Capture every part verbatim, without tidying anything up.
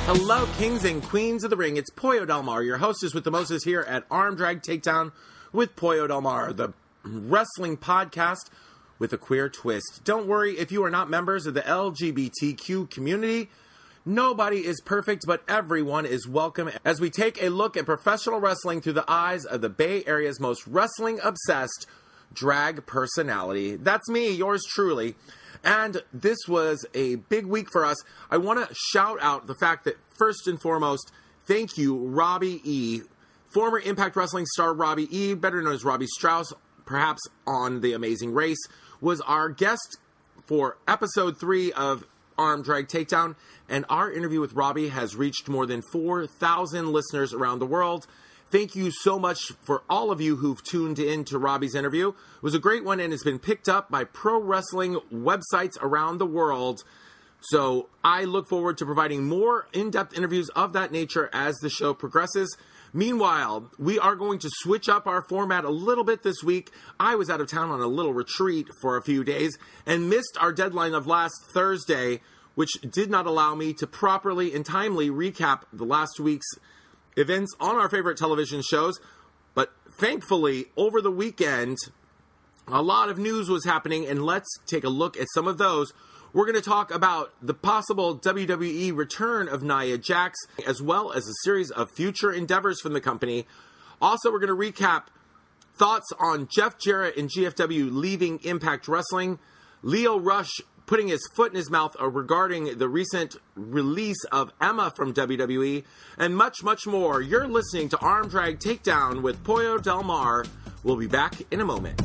Hello, kings and queens of the ring. It's Pollo Del Mar, your hostess with the Moses here at Arm Drag Takedown with Pollo Del Mar, the wrestling podcast with a queer twist. Don't worry if you are not members of the L G B T Q community. Nobody is perfect, but everyone is welcome as we take a look at professional wrestling through the eyes of the Bay Area's most wrestling-obsessed drag personality. That's me, yours truly. And this was a big week for us. I want to shout out the fact that, first and foremost, thank you, Robbie E. Former Impact Wrestling star Robbie E., better known as Robbie Strauss, perhaps on The Amazing Race, was our guest for episode three of Arm Drag Takedown. And our interview with Robbie has reached more than four thousand listeners around the world. Thank you so much for all of you who've tuned in to Robbie's interview. It was a great one and has been picked up by pro wrestling websites around the world. So I look forward to providing more in-depth interviews of that nature as the show progresses. Meanwhile, we are going to switch up our format a little bit this week. I was out of town on a little retreat for a few days and missed our deadline of last Thursday, which did not allow me to properly and timely recap the last week's events on our favorite television shows. But thankfully, over the weekend, a lot of news was happening, and let's take a look at some of those. We're going to talk about the possible W W E return of Nia Jax, as well as a series of future endeavors from the company. Also, we're going to recap thoughts on Jeff Jarrett and G F W leaving Impact Wrestling, Lio Rush putting his foot in his mouth regarding the recent release of Emma from W W E, and much, much more. You're listening to Arm Drag Takedown with Pollo Del Mar. We'll be back in a moment.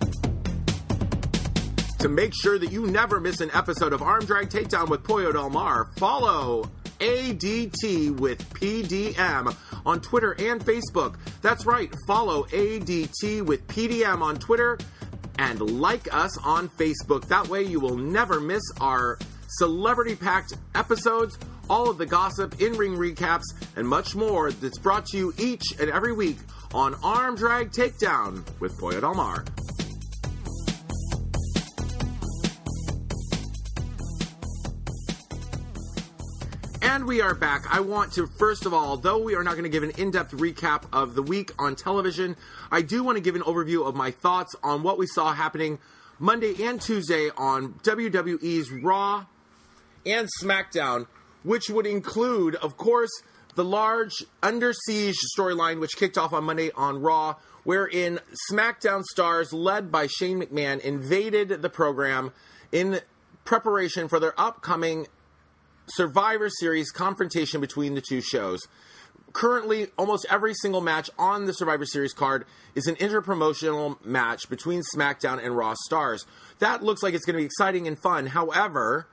To make sure that you never miss an episode of Arm Drag Takedown with Pollo Del Mar, follow A D T with P D M on Twitter and Facebook. That's right, follow A D T with P D M on Twitter and like us on Facebook. That way you will never miss our celebrity-packed episodes, all of the gossip, in-ring recaps, and much more that's brought to you each and every week on Arm Drag Takedown with Pollo Del Mar. And we are back. I want to, first of all, though we are not going to give an in-depth recap of the week on television, I do want to give an overview of my thoughts on what we saw happening Monday and Tuesday on W W E's Raw and SmackDown, which would include, of course, the large Under Siege storyline, which kicked off on Monday on Raw, wherein SmackDown stars, led by Shane McMahon, invaded the program in preparation for their upcoming Survivor Series confrontation between the two shows. Currently, almost every single match on the Survivor Series card is an interpromotional match between SmackDown and Raw stars. That looks like it's going to be exciting and fun. However,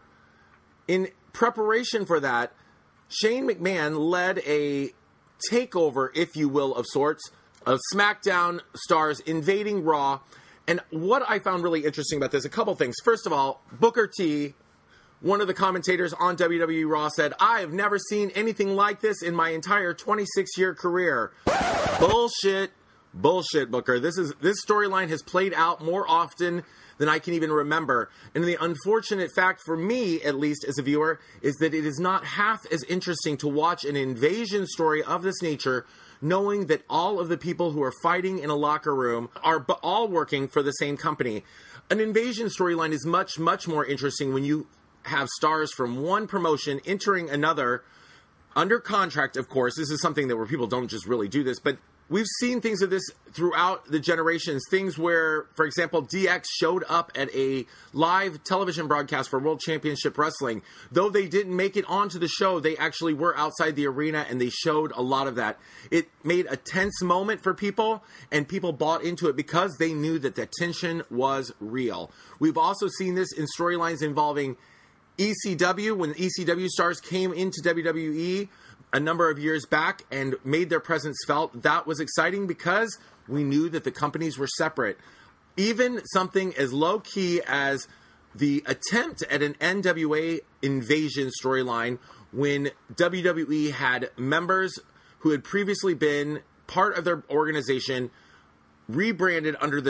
in preparation for that, Shane McMahon led a takeover, if you will, of sorts, of SmackDown stars invading Raw. And what I found really interesting about this, a couple things. First of all, Booker T, one of the commentators on W W E Raw, said, "I have never seen anything like this in my entire twenty-six year career." Bullshit. Bullshit, Booker. This is this storyline has played out more often than I can even remember. And the unfortunate fact for me, at least as a viewer, is that it is not half as interesting to watch an invasion story of this nature, knowing that all of the people who are fighting in a locker room are b- all working for the same company. An invasion storyline is much, much more interesting when you have stars from one promotion entering another under contract, of course. This is something that where people don't just really do this, but we've seen things of this throughout the generations. Things where, for example, D X showed up at a live television broadcast for World Championship Wrestling. Though they didn't make it onto the show, they actually were outside the arena and they showed a lot of that. It made a tense moment for people, and people bought into it because they knew that the tension was real. We've also seen this in storylines involving E C W, when E C W stars came into W W E a number of years back and made their presence felt. That was exciting because we knew that the companies were separate. Even something as low-key as the attempt at an N W A invasion storyline, when W W E had members who had previously been part of their organization rebranded under the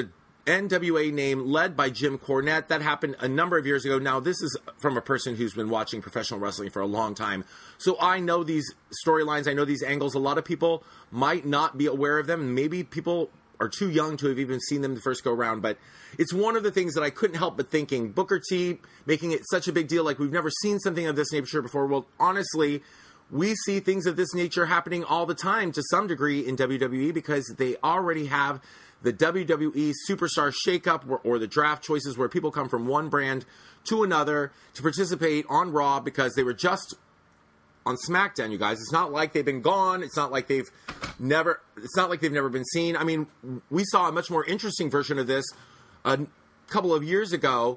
N W A name led by Jim Cornette. That happened a number of years ago. Now, this is from a person who's been watching professional wrestling for a long time. So I know these storylines. I know these angles. A lot of people might not be aware of them. Maybe people are too young to have even seen them the first go around. But it's one of the things that I couldn't help but thinking. Booker T making it such a big deal, like we've never seen something of this nature before. Well, honestly, we see things of this nature happening all the time to some degree in W W E because they already have the W W E Superstar Shakeup or, or the draft choices where people come from one brand to another to participate on Raw because they were just on SmackDown, you guys. It's not like they've been gone. It's not like they've never, it's not like they've never been seen. I mean, we saw a much more interesting version of this a couple of years ago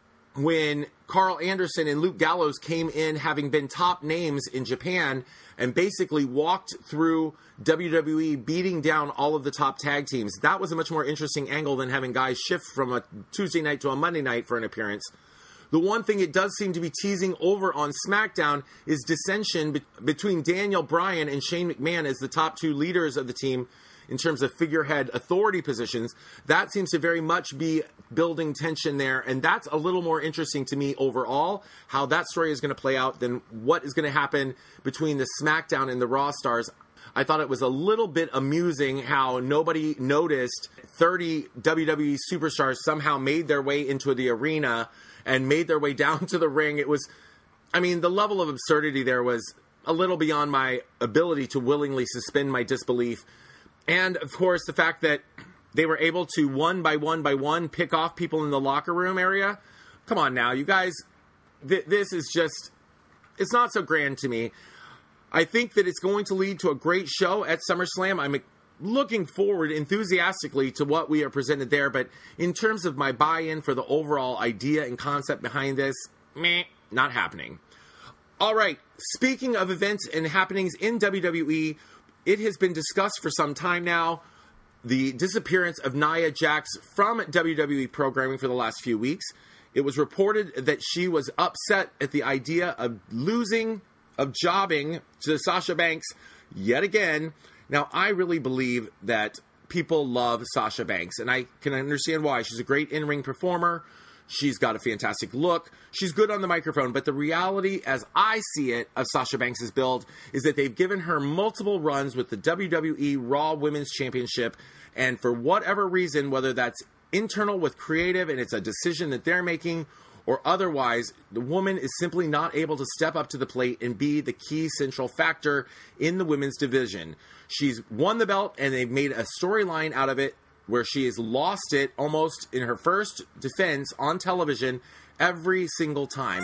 when Carl Anderson and Luke Gallows came in having been top names in Japan and basically walked through W W E beating down all of the top tag teams. That was a much more interesting angle than having guys shift from a Tuesday night to a Monday night for an appearance. The one thing it does seem to be teasing over on SmackDown is dissension be- between Daniel Bryan and Shane McMahon as the top two leaders of the team in terms of figurehead authority positions. That seems to very much be building tension there, and that's a little more interesting to me overall, how that story is going to play out than what is going to happen between the SmackDown and the Raw stars. I thought it was a little bit amusing how nobody noticed thirty W W E superstars somehow made their way into the arena and made their way down to the ring. It was, I mean, the level of absurdity there was a little beyond my ability to willingly suspend my disbelief. And, of course, the fact that they were able to, one by one by one, pick off people in the locker room area. Come on now, you guys. Th- this is just, it's not so grand to me. I think that it's going to lead to a great show at SummerSlam. I'm looking forward enthusiastically to what we are presented there. But in terms of my buy-in for the overall idea and concept behind this, meh, not happening. All right, speaking of events and happenings in W W E, it has been discussed for some time now, the disappearance of Nia Jax from W W E programming for the last few weeks. It was reported that she was upset at the idea of losing, of jobbing to Sasha Banks yet again. Now, I really believe that people love Sasha Banks, and I can understand why. She's a great in-ring performer. She's got a fantastic look. She's good on the microphone. But the reality, as I see it, of Sasha Banks' build is that they've given her multiple runs with the W W E Raw Women's Championship. And for whatever reason, whether that's internal with creative and it's a decision that they're making or otherwise, the woman is simply not able to step up to the plate and be the key central factor in the women's division. She's won the belt, and they've made a storyline out of it where she has lost it almost in her first defense on television every single time.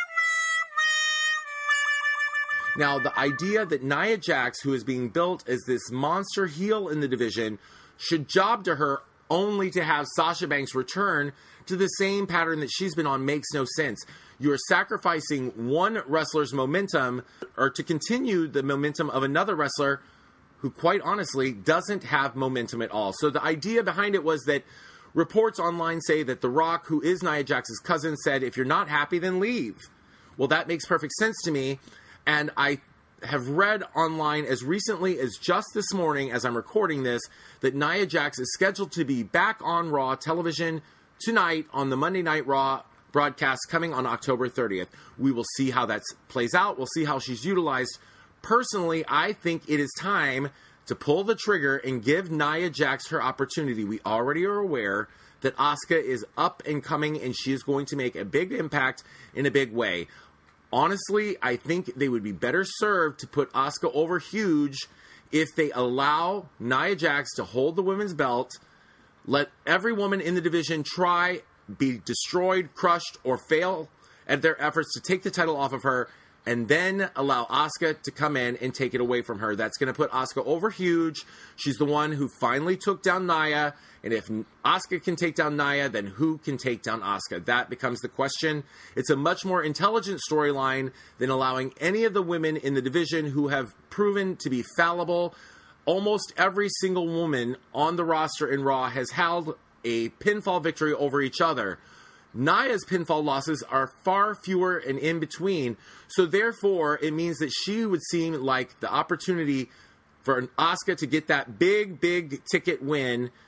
Now, the idea that Nia Jax, who is being built as this monster heel in the division, should job to her only to have Sasha Banks return to the same pattern that she's been on makes no sense. You are sacrificing one wrestler's momentum or to continue the momentum of another wrestler who, quite honestly, doesn't have momentum at all. So the idea behind it was that reports online say that The Rock, who is Nia Jax's cousin, said, if you're not happy, then leave. Well, that makes perfect sense to me. And I have read online as recently as just this morning, as I'm recording this, that Nia Jax is scheduled to be back on Raw television tonight on the Monday Night Raw broadcast coming on October thirtieth. We will see how that plays out. We'll see how she's utilized. Personally, I think it is time to pull the trigger and give Nia Jax her opportunity. We already are aware that Asuka is up and coming, and she is going to make a big impact in a big way. Honestly, I think they would be better served to put Asuka over huge if they allow Nia Jax to hold the women's belt, let every woman in the division try, be destroyed, crushed, or fail at their efforts to take the title off of her, and then allow Asuka to come in and take it away from her. That's going to put Asuka over huge. She's the one who finally took down Nia, and if Asuka can take down Nia, then who can take down Asuka? That becomes the question. It's a much more intelligent storyline than allowing any of the women in the division who have proven to be fallible. Almost every single woman on the roster in Raw has held a pinfall victory over each other. Nia's pinfall losses are far fewer and in between, so therefore it means that she would seem like the opportunity for Asuka to get that big, big ticket win,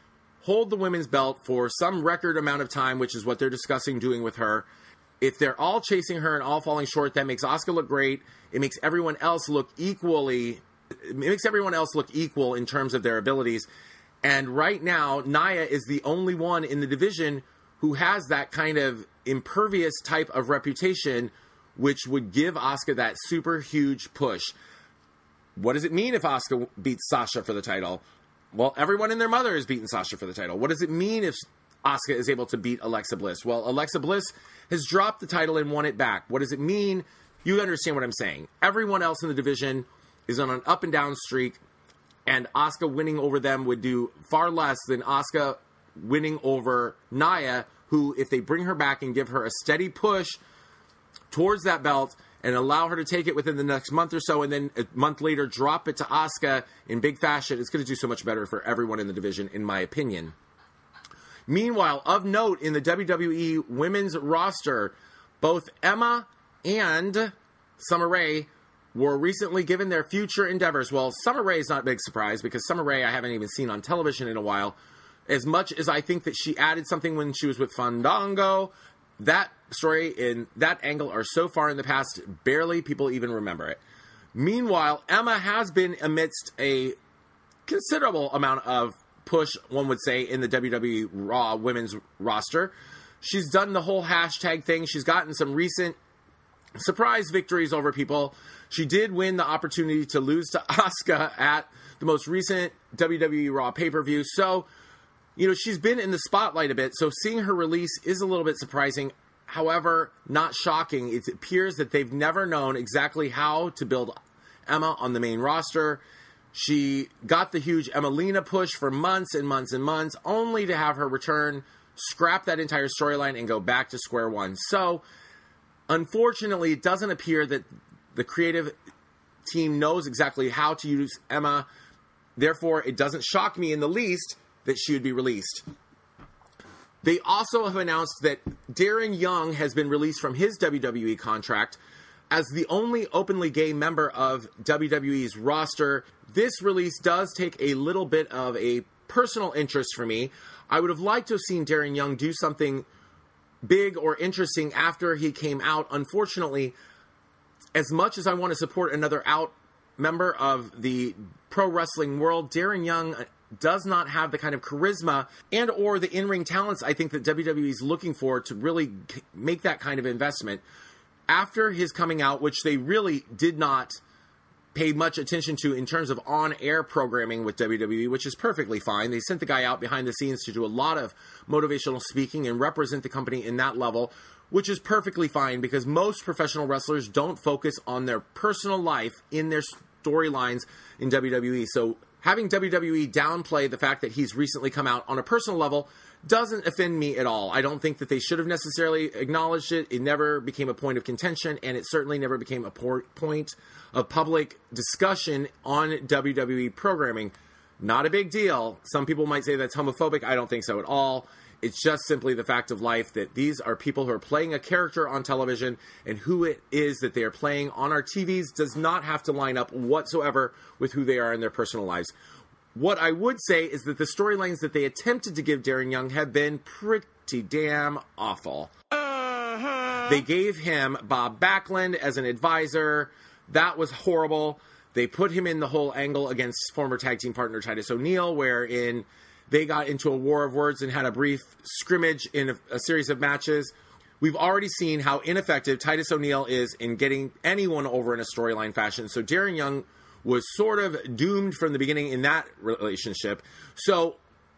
hold the women's belt for some record amount of time, which is what they're discussing doing with her. If they're all chasing her and all falling short, that makes Asuka look great. It makes everyone else look equally, it makes everyone else look equal in terms of their abilities. And right now, Nia is the only one in the division who has that kind of impervious type of reputation, which would give Asuka that super huge push. What does it mean if Asuka beats Sasha for the title? Well, everyone and their mother has beaten Sasha for the title. What does it mean if Asuka is able to beat Alexa Bliss? Well, Alexa Bliss has dropped the title and won it back. What does it mean? You understand what I'm saying. Everyone else in the division is on an up and down streak, and Asuka winning over them would do far less than Asuka winning over Nia, who, if they bring her back and give her a steady push towards that belt and allow her to take it within the next month or so, and then a month later drop it to Asuka in big fashion, it's going to do so much better for everyone in the division, in my opinion. Meanwhile, of note in the W W E women's roster, both Emma and Summer Rae were recently given their future endeavors. Well, Summer Rae is not a big surprise because Summer Rae I haven't even seen on television in a while. As much as I think that she added something when she was with Fandango, that story and that angle are so far in the past, barely people even remember it. Meanwhile, Emma has been amidst a considerable amount of push, one would say, in the W W E Raw women's roster. She's done the whole hashtag thing. She's gotten some recent surprise victories over people. She did win the opportunity to lose to Asuka at the most recent W W E Raw pay-per-view. So, you know, she's been in the spotlight a bit. So seeing her release is a little bit surprising. However, not shocking. It appears that they've never known exactly how to build Emma on the main roster. She got the huge Emelina push for months and months and months, only to have her return, scrap that entire storyline, and go back to square one. So, unfortunately, it doesn't appear that the creative team knows exactly how to use Emma. Therefore, it doesn't shock me in the least that she would be released. They also have announced that Darren Young has been released from his W W E contract. As the only openly gay member of W W E's roster, this release does take a little bit of a personal interest for me. I would have liked to have seen Darren Young do something big or interesting after he came out. Unfortunately, as much as I want to support another out member of the pro wrestling world, Darren Young does not have the kind of charisma and or the in-ring talents I think that W W E is looking for to really make that kind of investment. After his coming out, which they really did not pay much attention to in terms of on-air programming with W W E, which is perfectly fine. They sent the guy out behind the scenes to do a lot of motivational speaking and represent the company in that level, which is perfectly fine because most professional wrestlers don't focus on their personal life in their storylines in W W E. So having W W E downplay the fact that he's recently come out on a personal level doesn't offend me at all. I don't think that they should have necessarily acknowledged it. It never became a point of contention, and it certainly never became a point of public discussion on W W E programming. Not a big deal. Some people might say that's homophobic. I don't think so at all. It's just simply the fact of life that these are people who are playing a character on television, and who it is that they are playing on our T Vs does not have to line up whatsoever with who they are in their personal lives. What I would say is that the storylines that they attempted to give Darren Young have been pretty damn awful. Uh-huh. They gave him Bob Backlund as an advisor. That was horrible. They put him in the whole angle against former tag team partner Titus O'Neil, wherein they got into a war of words and had a brief scrimmage in a, a series of matches. We've already seen how ineffective Titus O'Neil is in getting anyone over in a storyline fashion. So Darren Young was sort of doomed from the beginning in that relationship. So,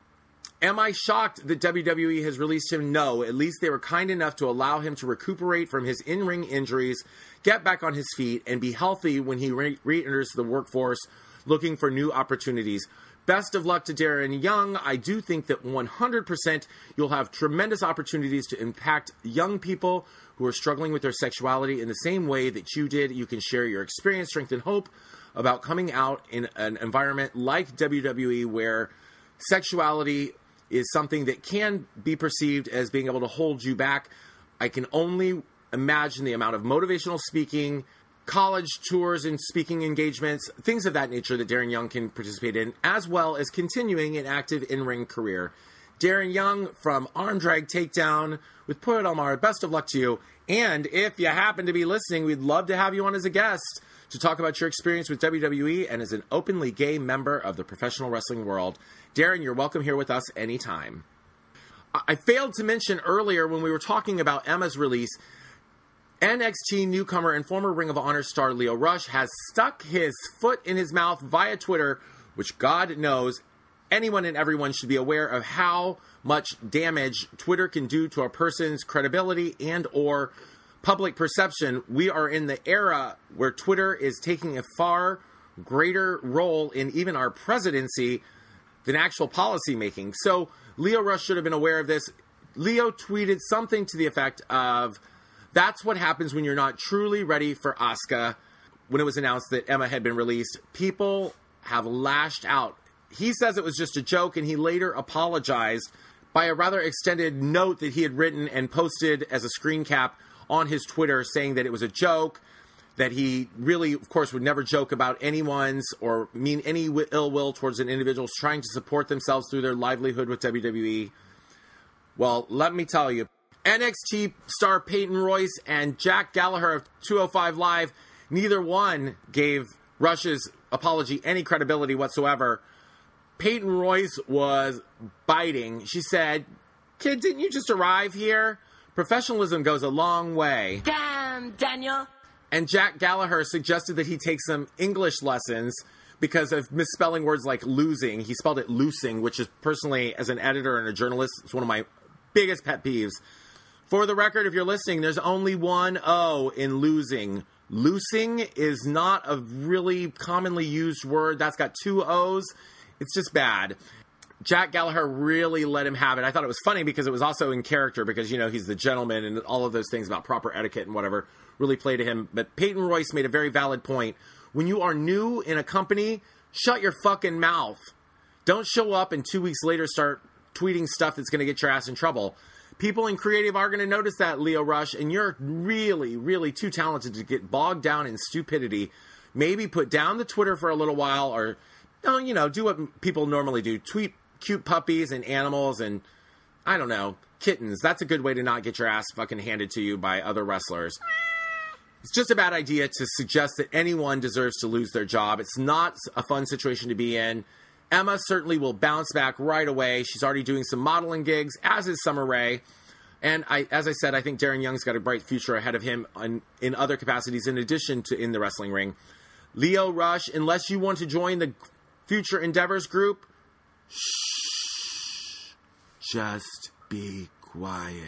am I shocked that W W E has released him? No. At least they were kind enough to allow him to recuperate from his in-ring injuries, get back on his feet, and be healthy when he re- re-enters the workforce looking for new opportunities. Best of luck to Darren Young. I do think that one hundred percent you'll have tremendous opportunities to impact young people who are struggling with their sexuality in the same way that you did. You can share your experience, strength, and hope about coming out in an environment like W W E where sexuality is something that can be perceived as being able to hold you back. I can only imagine the amount of motivational speaking, college tours and speaking engagements, things of that nature that Darren Young can participate in, as well as continuing an active in-ring career. Darren Young from Arm Drag Takedown with Poet Almar. Best of luck to you. And if you happen to be listening, we'd love to have you on as a guest to talk about your experience with W W E and as an openly gay member of the professional wrestling world. Darren, you're welcome here with us anytime. I failed to mention earlier when we were talking about Emma's release, N X T newcomer and former Ring of Honor star Lio Rush has stuck his foot in his mouth via Twitter, which God knows anyone and everyone should be aware of how much damage Twitter can do to a person's credibility and or public perception. We are in the era where Twitter is taking a far greater role in even our presidency than actual policy making. So Lio Rush should have been aware of this. Lio tweeted something to the effect of, "That's what happens when you're not truly ready for Asuka." When it was announced that Emma had been released, people have lashed out. He says it was just a joke, and he later apologized by a rather extended note that he had written and posted as a screen cap on his Twitter, saying that it was a joke, that he really, of course, would never joke about anyone's or mean any ill will towards an individual trying to support themselves through their livelihood with W W E. Well, let me tell you, N X T star Peyton Royce and Jack Gallagher of two oh five Live, neither one gave Rush's apology any credibility whatsoever. Peyton Royce was biting. She said, "Kid, didn't you just arrive here? Professionalism goes a long way." Damn, Daniel. And Jack Gallagher suggested that he take some English lessons because of misspelling words like losing. He spelled it loosing, which is personally, as an editor and a journalist, it's one of my biggest pet peeves. For the record, if you're listening, there's only one O in losing. Loosing is not a really commonly used word. That's got two O's. It's just bad. Jack Gallagher really let him have it. I thought it was funny because it was also in character because, you know, he's the gentleman and all of those things about proper etiquette and whatever really play to him. But Peyton Royce made a very valid point. When you are new in a company, shut your fucking mouth. Don't show up and two weeks later start tweeting stuff that's going to get your ass in trouble. People in creative are going to notice that, Lio Rush, and you're really, really too talented to get bogged down in stupidity. Maybe put down the Twitter for a little while or, you know, do what people normally do. Tweet cute puppies and animals and, I don't know, kittens. That's a good way to not get your ass fucking handed to you by other wrestlers. It's just a bad idea to suggest that anyone deserves to lose their job. It's not a fun situation to be in. Emma certainly will bounce back right away. She's already doing some modeling gigs, as is Summer Rae. And I, as I said, I think Darren Young's got a bright future ahead of him on, in other capacities in addition to in the wrestling ring. Lio Rush, unless you want to join the Future Endeavors group, shh, just be quiet.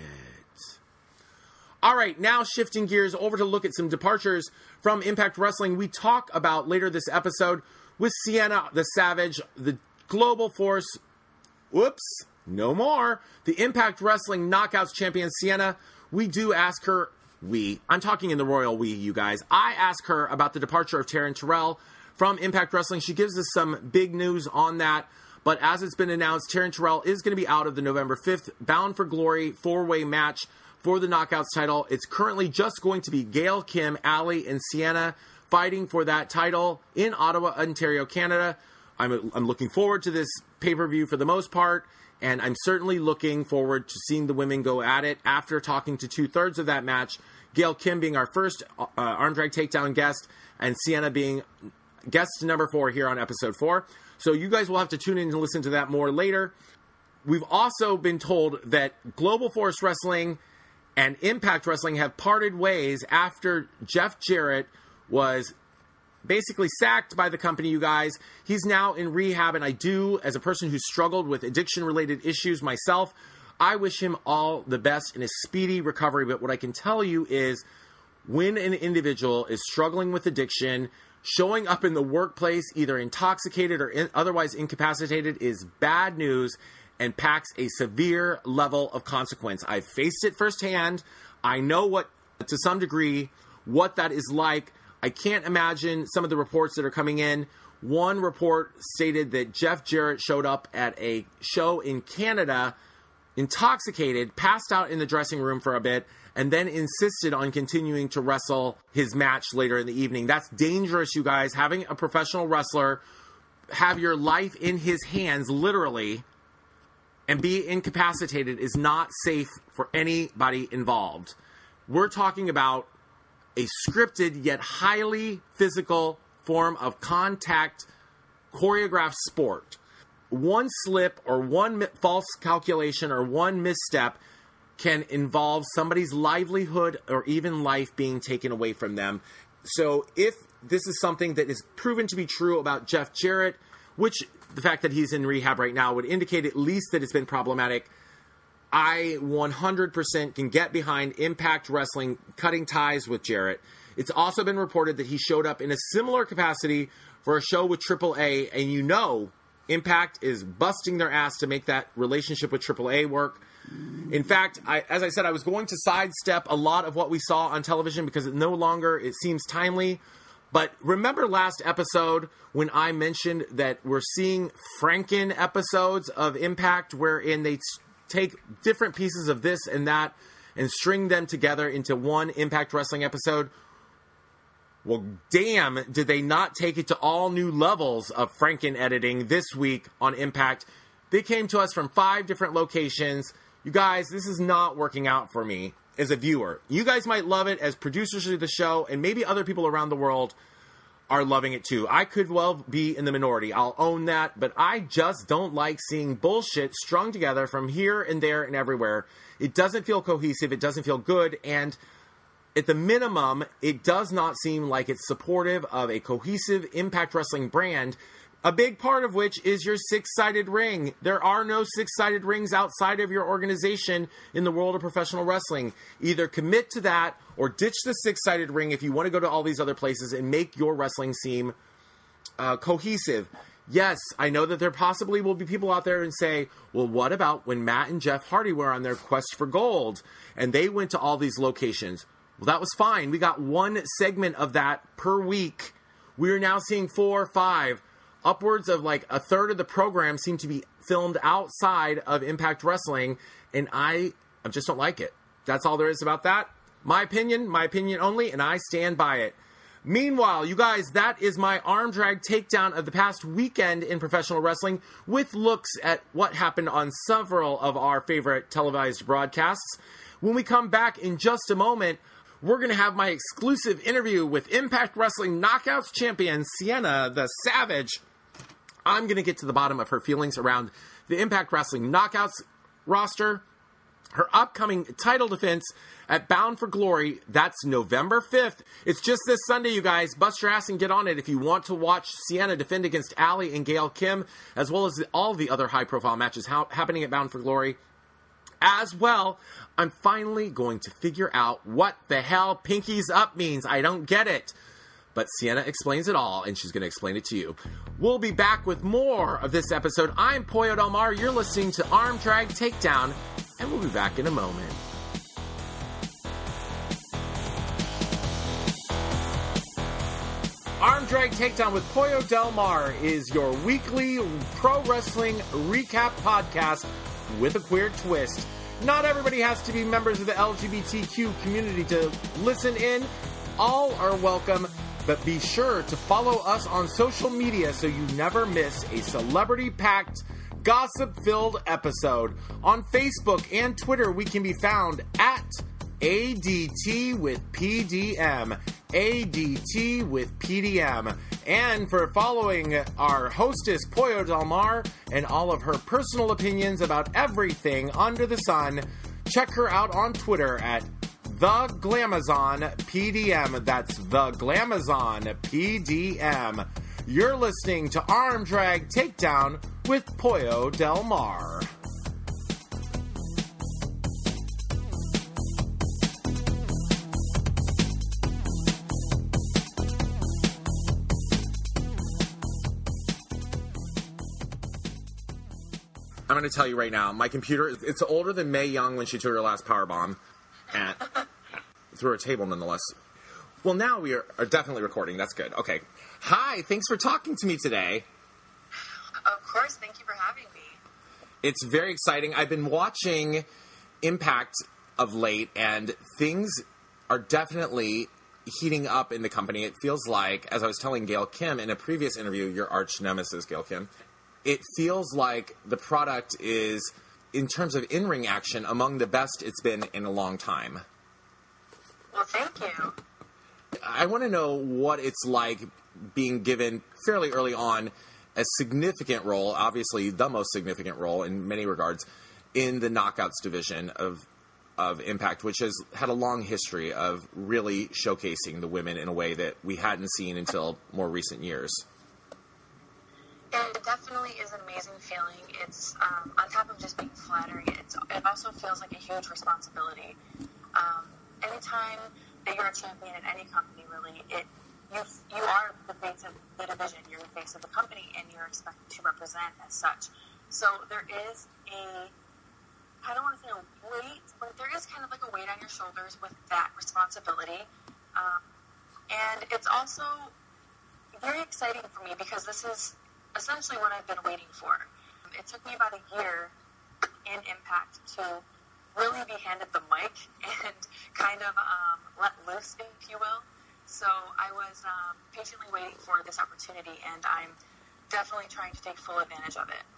All right, now shifting gears over to look at some departures from Impact Wrestling. We talk about later this episode with Sienna the Savage, the Global Force. Whoops, no more. The Impact Wrestling Knockouts champion Sienna. We do ask her, we, I'm talking in the royal we, you guys. I ask her about the departure of Taryn Terrell from Impact Wrestling. She gives us some big news on that. But as it's been announced, Taryn Terrell is going to be out of the November fifth Bound for Glory four-way match for the Knockouts title. It's currently just going to be Gail Kim, Allie, and Sienna fighting for that title in Ottawa, Ontario, Canada. I'm, I'm looking forward to this pay-per-view for the most part, and I'm certainly looking forward to seeing the women go at it after talking to two-thirds of that match. Gail Kim being our first uh, Arm Drag Takedown guest, and Sienna being guest number four here on episode four. So you guys will have to tune in and listen to that more later. We've also been told that Global Force Wrestling and Impact Wrestling have parted ways after Jeff Jarrett was basically sacked by the company, you guys. He's now in rehab, and I do, as a person who struggled with addiction-related issues myself, I wish him all the best in a speedy recovery. But what I can tell you is when an individual is struggling with addiction, showing up in the workplace either intoxicated or in, otherwise incapacitated is bad news and packs a severe level of consequence. I've faced it firsthand. I know what, to some degree, what that is like. I can't imagine some of the reports that are coming in. One report stated that Jeff Jarrett showed up at a show in Canada, intoxicated, passed out in the dressing room for a bit, and then insisted on continuing to wrestle his match later in the evening. That's dangerous, you guys. Having a professional wrestler have your life in his hands, literally, and be incapacitated is not safe for anybody involved. We're talking about a scripted yet highly physical form of contact choreographed sport. One slip or one mi- false calculation or one misstep can involve somebody's livelihood or even life being taken away from them. So if this is something that is proven to be true about Jeff Jarrett, which the fact that he's in rehab right now would indicate at least that it's been problematic, I one hundred percent can get behind Impact Wrestling cutting ties with Jarrett. It's also been reported that he showed up in a similar capacity for a show with Triple A, and you know Impact is busting their ass to make that relationship with Triple A work. In fact, I, as I said, I was going to sidestep a lot of what we saw on television because it no longer it seems timely. But remember last episode when I mentioned that we're seeing Franken episodes of Impact wherein they take different pieces of this and that and string them together into one Impact Wrestling episode? Well, damn, did they not take it to all new levels of Franken editing this week on Impact. They came to us from five different locations. You guys, this is not working out for me as a viewer. You guys might love it as producers of the show, and maybe other people around the world are loving it too. I could well be in the minority. I'll own that, but I just don't like seeing bullshit strung together from here and there and everywhere. It doesn't feel cohesive. It doesn't feel good, and at the minimum, it does not seem like it's supportive of a cohesive Impact Wrestling brand, a big part of which is your six-sided ring. There are no six-sided rings outside of your organization in the world of professional wrestling. Either commit to that or ditch the six-sided ring if you want to go to all these other places and make your wrestling seem uh, cohesive. Yes, I know that there possibly will be people out there and say, well, what about when Matt and Jeff Hardy were on their quest for gold and they went to all these locations? Well, that was fine. We got one segment of that per week. We are now seeing four or five. Upwards of like a third of the program seem to be filmed outside of Impact Wrestling, and I, I just don't like it. That's all there is about that. My opinion, my opinion only, and I stand by it. Meanwhile, you guys, that is my arm drag takedown of the past weekend in professional wrestling with looks at what happened on several of our favorite televised broadcasts. When we come back in just a moment, we're going to have my exclusive interview with Impact Wrestling Knockouts champion, Sienna the Savage. I'm going to get to the bottom of her feelings around the Impact Wrestling Knockouts roster, her upcoming title defense at Bound for Glory. That's November fifth. It's just this Sunday, you guys. Bust your ass and get on it if you want to watch Sienna defend against Allie and Gail Kim, as well as the, all the other high-profile matches ha- happening at Bound for Glory. As well, I'm finally going to figure out what the hell Pinkies Up means. I don't get it. But Sienna explains it all, and she's going to explain it to you. We'll be back with more of this episode. I'm Pollo Del Mar. You're listening to Arm Drag Takedown, and we'll be back in a moment. Arm Drag Takedown with Pollo Del Mar is your weekly pro wrestling recap podcast with a queer twist. Not everybody has to be members of the L G B T Q community to listen in. All are welcome, but be sure to follow us on social media so you never miss a celebrity-packed, gossip-filled episode. On Facebook and Twitter, we can be found at A D T with P D M. A D T with P D M. And for following our hostess, Pollo Del Mar, and all of her personal opinions about everything under the sun, check her out on Twitter at The Glamazon P D M. That's The Glamazon P D M. You're listening to Arm Drag Takedown with Pollo Del Mar. I'm going to tell you right now, my computer, it's older than Mae Young when she took her last powerbomb. And through a table, nonetheless. Well, now we are, are definitely recording. That's good. Okay. Hi, thanks for talking to me today. Of course. Thank you for having me. It's very exciting. I've been watching Impact of late, and things are definitely heating up in the company. It feels like, as I was telling Gail Kim in a previous interview, your arch nemesis, Gail Kim, it feels like the product is in terms of in-ring action, among the best it's been in a long time. Well, thank you. I want to know what it's like being given fairly early on a significant role, obviously the most significant role in many regards, in the Knockouts division of of Impact, which has had a long history of really showcasing the women in a way that we hadn't seen until more recent years. It definitely is an amazing feeling. It's, um, on top of just being flattering, it's, it also feels like a huge responsibility. Um, anytime that you're a champion in any company, really, it you you are the face of the division, you're the face of the company, and you're expected to represent as such. So there is a I don't want to say a weight, but there is kind of like a weight on your shoulders with that responsibility. Um, and it's also very exciting for me because this is essentially what I've been waiting for. It took me about a year in Impact to really be handed the mic and kind of um, let loose, if you will. So I was um, patiently waiting for this opportunity, and I'm definitely trying to take full advantage of it.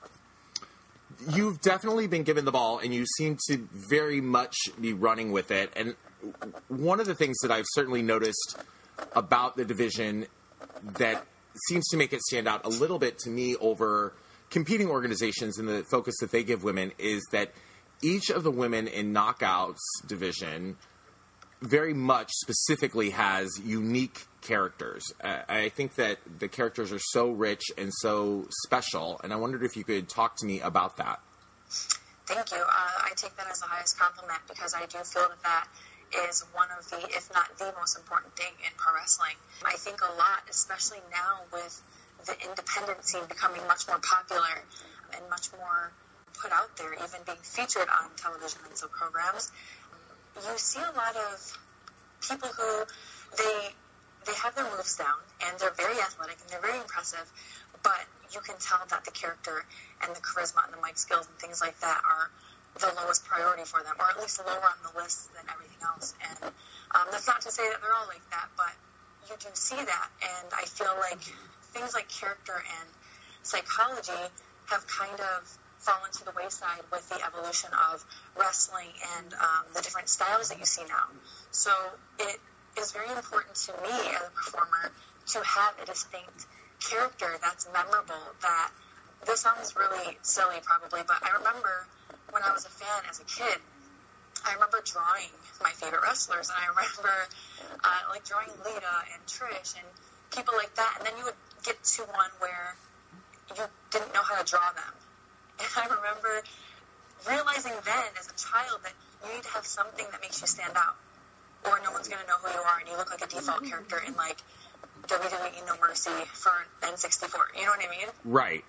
You've definitely been given the ball, and you seem to very much be running with it. And one of the things that I've certainly noticed about the division that seems to make it stand out a little bit to me over competing organizations and the focus that they give women is that each of the women in Knockouts division very much specifically has unique characters. Uh, I think that the characters are so rich and so special, and I wondered if you could talk to me about that. Thank you. Uh, I take that as the highest compliment because I do feel that that is one of the, if not the most important thing in pro wrestling. I think a lot, especially now with the independent scene becoming much more popular and much more put out there, even being featured on television and so programs, you see a lot of people who they they have their moves down and they're very athletic and they're very impressive, but you can tell that the character and the charisma and the mic skills and things like that are the lowest priority for them, or at least lower on the list than everything else. And um, that's not to say that they're all like that, but you do see that, and I feel like things like character and psychology have kind of fallen to the wayside with the evolution of wrestling and um, the different styles that you see now. So it is very important to me as a performer to have a distinct character that's memorable. That this sounds really silly probably, but I remember when I was a fan as a kid, I remember drawing my favorite wrestlers, and I remember uh, like drawing Lita and Trish and people like that, and then you would get to one where you didn't know how to draw them. And I remember realizing then as a child that you need to have something that makes you stand out, or no one's going to know who you are and you look like a default character in like W W E No Mercy for N sixty-four. You know what I mean? Right.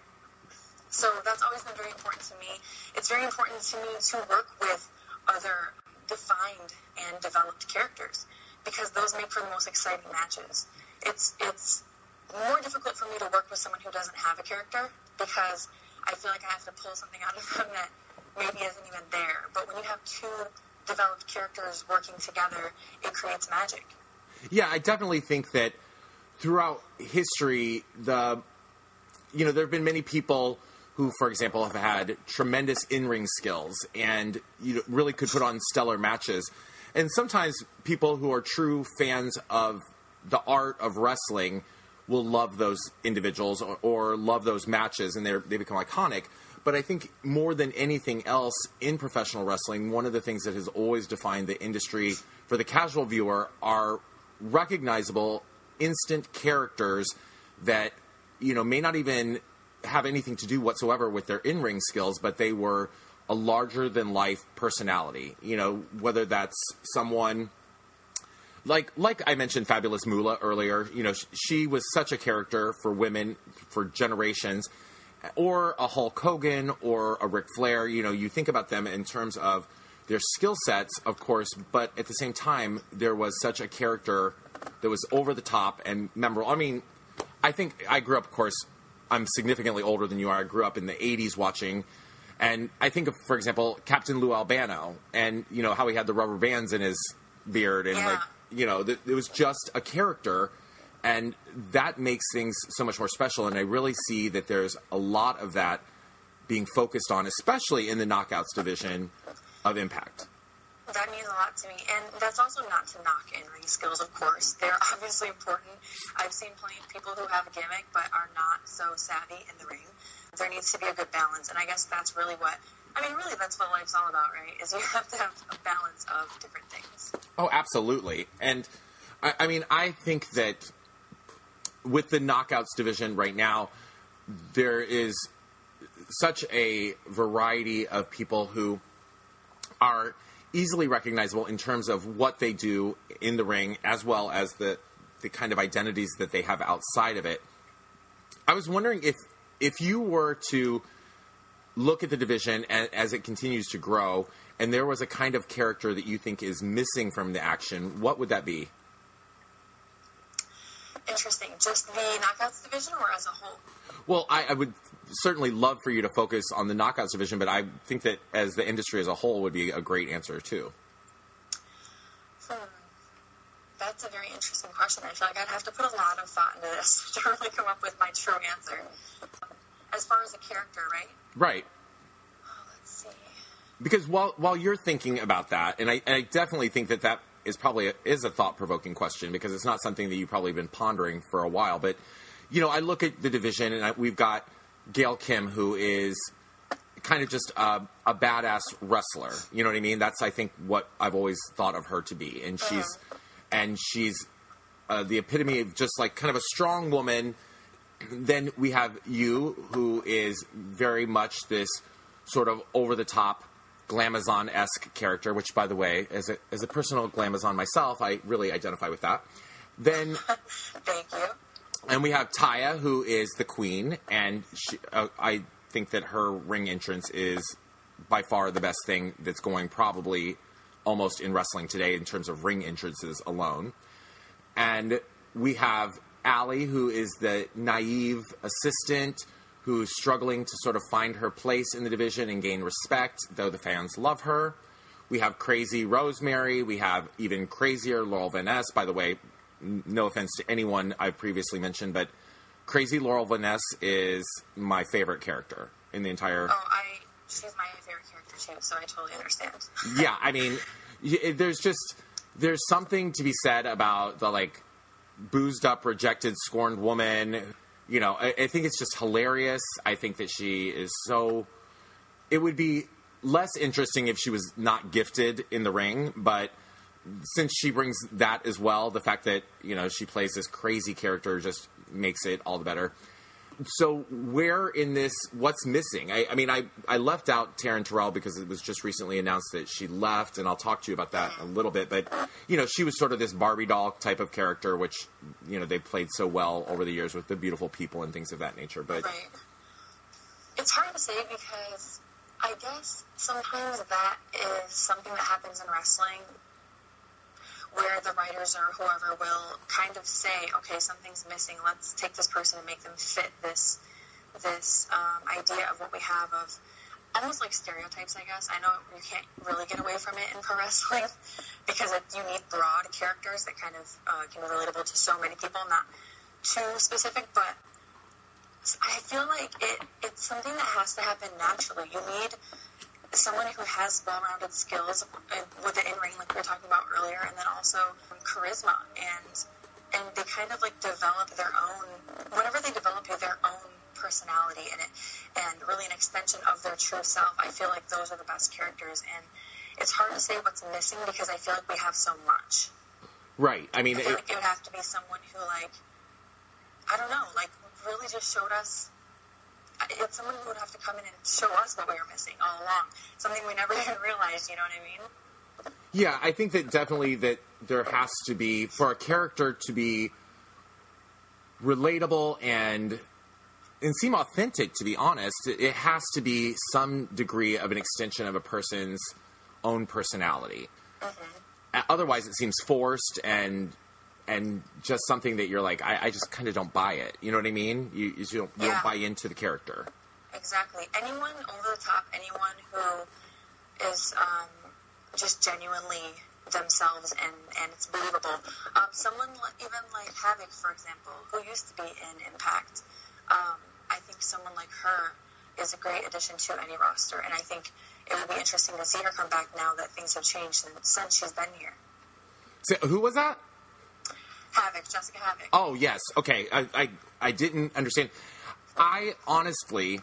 So that's always been very important to me. It's very important to me to work with other defined and developed characters because those make for the most exciting matches. It's it's more difficult for me to work with someone who doesn't have a character because I feel like I have to pull something out of them that maybe isn't even there. But when you have two developed characters working together, it creates magic. Yeah, I definitely think that throughout history, the you know, there have been many people who, for example, have had tremendous in-ring skills and you know, really could put on stellar matches. And sometimes people who are true fans of the art of wrestling will love those individuals or, or love those matches, and they they become iconic. But I think more than anything else in professional wrestling, one of the things that has always defined the industry for the casual viewer are recognizable, instant characters that, you know, may not even have anything to do whatsoever with their in-ring skills, but they were a larger-than-life personality. You know, whether that's someone like like I mentioned Fabulous Moolah earlier. You know, she was such a character for women for generations. Or a Hulk Hogan or a Ric Flair. You know, you think about them in terms of their skill sets, of course, but at the same time, there was such a character that was over the top and memorable. I mean, I think I grew up, of course, I'm significantly older than you are. I grew up in the eighties watching, and I think of, for example, Captain Lou Albano, and, you know, how he had the rubber bands in his beard, and, yeah. like, you know, th- it was just a character. And that makes things so much more special, and I really see that there's a lot of that being focused on, especially in the knockouts division of Impact. That means a lot to me, and that's also not to knock in-ring skills, of course. They're obviously important. I've seen plenty of people who have a gimmick but are not so savvy in the ring. There needs to be a good balance, and I guess that's really what, I mean, really that's what life's all about, right, is you have to have a balance of different things. Oh, absolutely. And, I, I mean, I think that with the knockouts division right now, there is such a variety of people who are easily recognizable in terms of what they do in the ring, as well as the the kind of identities that they have outside of it. I was wondering if if you were to look at the division as, as it continues to grow, and there was a kind of character that you think is missing from the action, what would that be? Interesting. Just the knockouts division or as a whole? Well, I, I would certainly love for you to focus on the knockouts division, but I think that as the industry as a whole would be a great answer, too. Hmm. That's a very interesting question. I feel like I'd have to put a lot of thought into this to really come up with my true answer. As far as a character, right? Right. Oh, let's see. Because while while you're thinking about that, and I, and I definitely think that that is probably a, is a thought-provoking question, because it's not something that you've probably been pondering for a while, but, you know, I look at the division, and I, we've got Gail Kim, who is kind of just a, a badass wrestler. You know what I mean? That's, I think, what I've always thought of her to be. And she's, uh-huh. and she's uh, the epitome of just like kind of a strong woman. Then we have you, who is very much this sort of over-the-top Glamazon-esque character, which, by the way, as a, as a personal Glamazon myself, I really identify with that. Then, thank you. And we have Taya, who is the queen, and she, uh, I think that her ring entrance is by far the best thing that's going probably almost in wrestling today in terms of ring entrances alone. And we have Allie, who is the naive assistant who's struggling to sort of find her place in the division and gain respect, though the fans love her. We have crazy Rosemary. We have even crazier Laurel Van Ness. By the way, no offense to anyone I've previously mentioned, but crazy Laurel Van Ness is my favorite character in the entire... Oh, I she's my favorite character too, so I totally understand. Yeah, I mean, there's just... There's something to be said about the, like, boozed up, rejected, scorned woman. You know, I, I think it's just hilarious. I think that she is so... It would be less interesting if she was not gifted in the ring, but since she brings that as well, the fact that, you know, she plays this crazy character just makes it all the better. So where in this, what's missing? I, I mean, I, I left out Taryn Terrell because it was just recently announced that she left, and I'll talk to you about that a little bit. But, you know, she was sort of this Barbie doll type of character, which, you know, they've played so well over the years with the beautiful people and things of that nature. But right. It's hard to say because I guess sometimes that is something that happens in wrestling where the writers or whoever will kind of say, okay, something's missing. Let's take this person and make them fit this this um, idea of what we have of almost like stereotypes, I guess. I know you can't really get away from it in pro wrestling because it, you need broad characters that kind of uh, can be relatable to so many people, not too specific, but I feel like it it's something that has to happen naturally. You need someone who has well-rounded skills with the in-ring, like we were talking about earlier, and then also charisma, and and they kind of like develop their own, whenever they develop their own personality in it, and really an extension of their true self, I feel like those are the best characters, and it's hard to say what's missing because I feel like we have so much. Right. I mean, I feel it, like it would have to be someone who, like, I don't know, like, really just showed us. It's someone who would have to come in and show us what we were missing all along. Something we never even realized, you know what I mean? Yeah, I think that definitely that there has to be, for a character to be relatable and and seem authentic, to be honest, it has to be some degree of an extension of a person's own personality. Mm-hmm. Otherwise, it seems forced and and just something that you're like, I, I just kind of don't buy it. You know what I mean? You, you, don't, you yeah. don't buy into the character. Exactly. Anyone over the top, anyone who is um, just genuinely themselves and, and it's believable. Um, someone even like Havoc, for example, who used to be in Impact, um, I think someone like her is a great addition to any roster, and I think it would be interesting to see her come back now that things have changed since she's been here. So, who was that? Havoc, Jessica Havoc. Oh, yes. Okay. I, I, I didn't understand. I honestly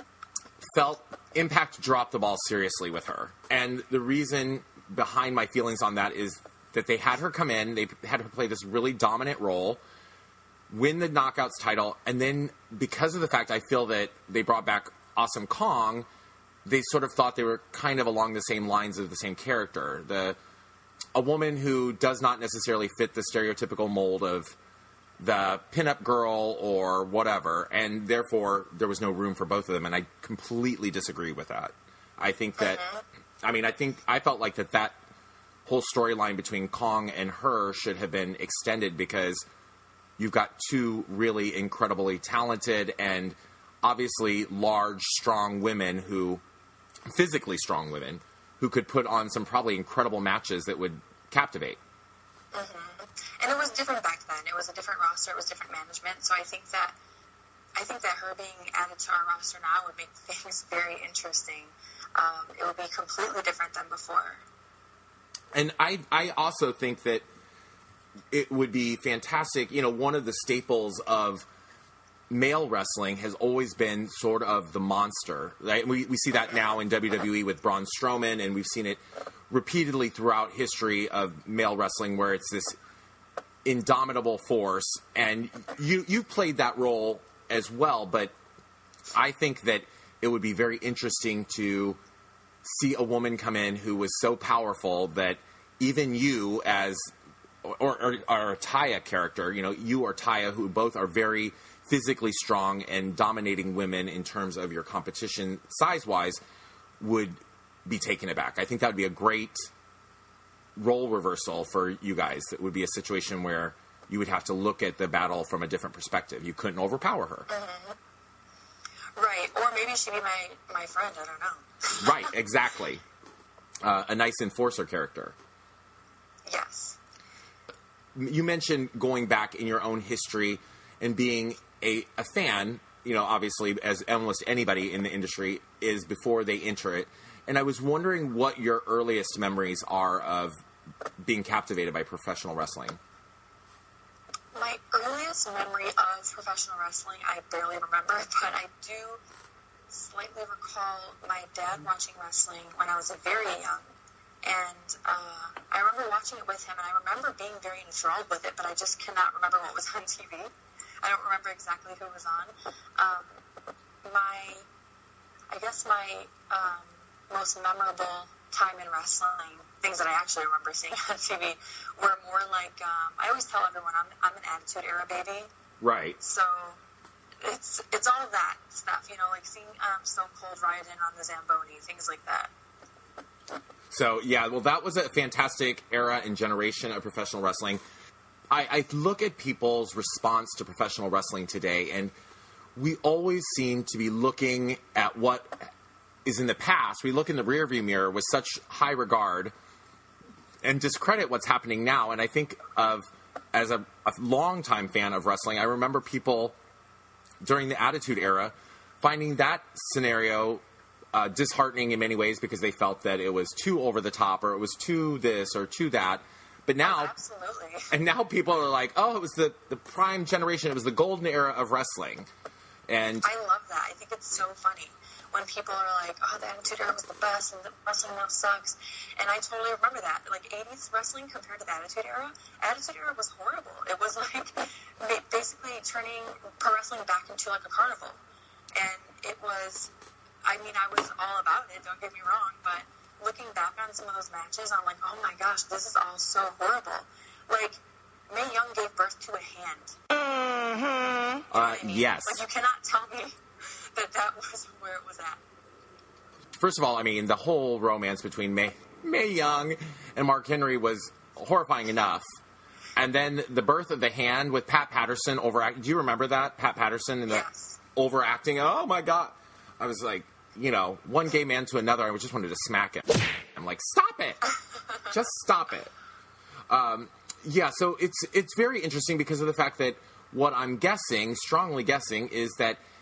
felt Impact dropped the ball seriously with her. And the reason behind my feelings on that is that they had her come in, they had her play this really dominant role, win the Knockouts title, and then because of the fact I feel that they brought back Awesome Kong, they sort of thought they were kind of along the same lines of the same character. The a woman who does not necessarily fit the stereotypical mold of the pinup girl or whatever, and therefore there was no room for both of them, and I completely disagree with that. I think that, I mean, I think, I felt like that that whole storyline between Kong and her should have been extended because you've got two really incredibly talented and obviously large, strong women who, physically strong women, who could put on some probably incredible matches that would captivate. Mm-hmm. And it was different back then. It was a different roster. It was different management. So I think that I think that her being added to our roster now would make things very interesting. Um, it would be completely different than before. And I, I also think that it would be fantastic. You know, one of the staples of male wrestling has always been sort of the monster. Right? We, we see that now in W W E with Braun Strowman, and we've seen it repeatedly throughout history of male wrestling where it's this indomitable force. And you, you played that role as well, but I think that it would be very interesting to see a woman come in who was so powerful that even you as, or, or, or a Taya character, you know, you or Taya, who both are very physically strong and dominating women in terms of your competition size-wise, would be taken aback. I think that would be a great role reversal for you guys. It would be a situation where you would have to look at the battle from a different perspective. You couldn't overpower her. Mm-hmm. Right. Or maybe she'd be my, my friend. I don't know. Right. Exactly. Uh, a nice enforcer character. Yes. You mentioned going back in your own history and being a, a fan, you know, obviously, as almost anybody in the industry is before they enter it. And I was wondering what your earliest memories are of being captivated by professional wrestling. My earliest memory of professional wrestling, I barely remember, but I do slightly recall my dad watching wrestling when I was very young. And uh, I remember watching it with him, and I remember being very enthralled with it, but I just cannot remember what was on T V. I don't remember exactly who was on. Um, my, I guess my um, most memorable time in wrestling, things that I actually remember seeing on T V, were more like, um, I always tell everyone I'm, I'm an Attitude Era baby. Right. So it's it's all of that stuff, you know, like seeing um, Stone Cold ride in on the Zamboni, things like that. So, yeah, well, that was a fantastic era and generation of professional wrestling. I, I look at people's response to professional wrestling today, and we always seem to be looking at what is in the past. We look in the rearview mirror with such high regard and discredit what's happening now. And I think of, as a, a longtime fan of wrestling, I remember people during the Attitude Era finding that scenario uh, disheartening in many ways because they felt that it was too over the top or it was too this or too that. But now, oh, absolutely. And now people are like, oh, it was the, the prime generation. It was the golden era of wrestling. And I love that. I think it's so funny when people are like, oh, the Attitude Era was the best and the wrestling now sucks. And I totally remember that. Like, eighties wrestling compared to the Attitude Era, Attitude Era was horrible. It was like basically turning pro wrestling back into like a carnival. And it was, I mean, I was all about it, don't get me wrong, but looking back on some of those matches, I'm like, oh my gosh, this is all so horrible. Like, Mae Young gave birth to a hand. Mm-hmm. Uh, I mean? Yes. Like, you cannot tell me that that was where it was at. First of all, I mean, the whole romance between Mae, Mae Young and Mark Henry was horrifying enough. And then the birth of the hand with Pat Patterson overacting. Do you remember that? Pat Patterson and the yes. overacting. Oh, my God. I was like, you know, one gay man to another. I just wanted to smack him. I'm like, stop it. Just stop it. Um, yeah, so it's it's very interesting because of the fact that what I'm guessing, strongly guessing, is that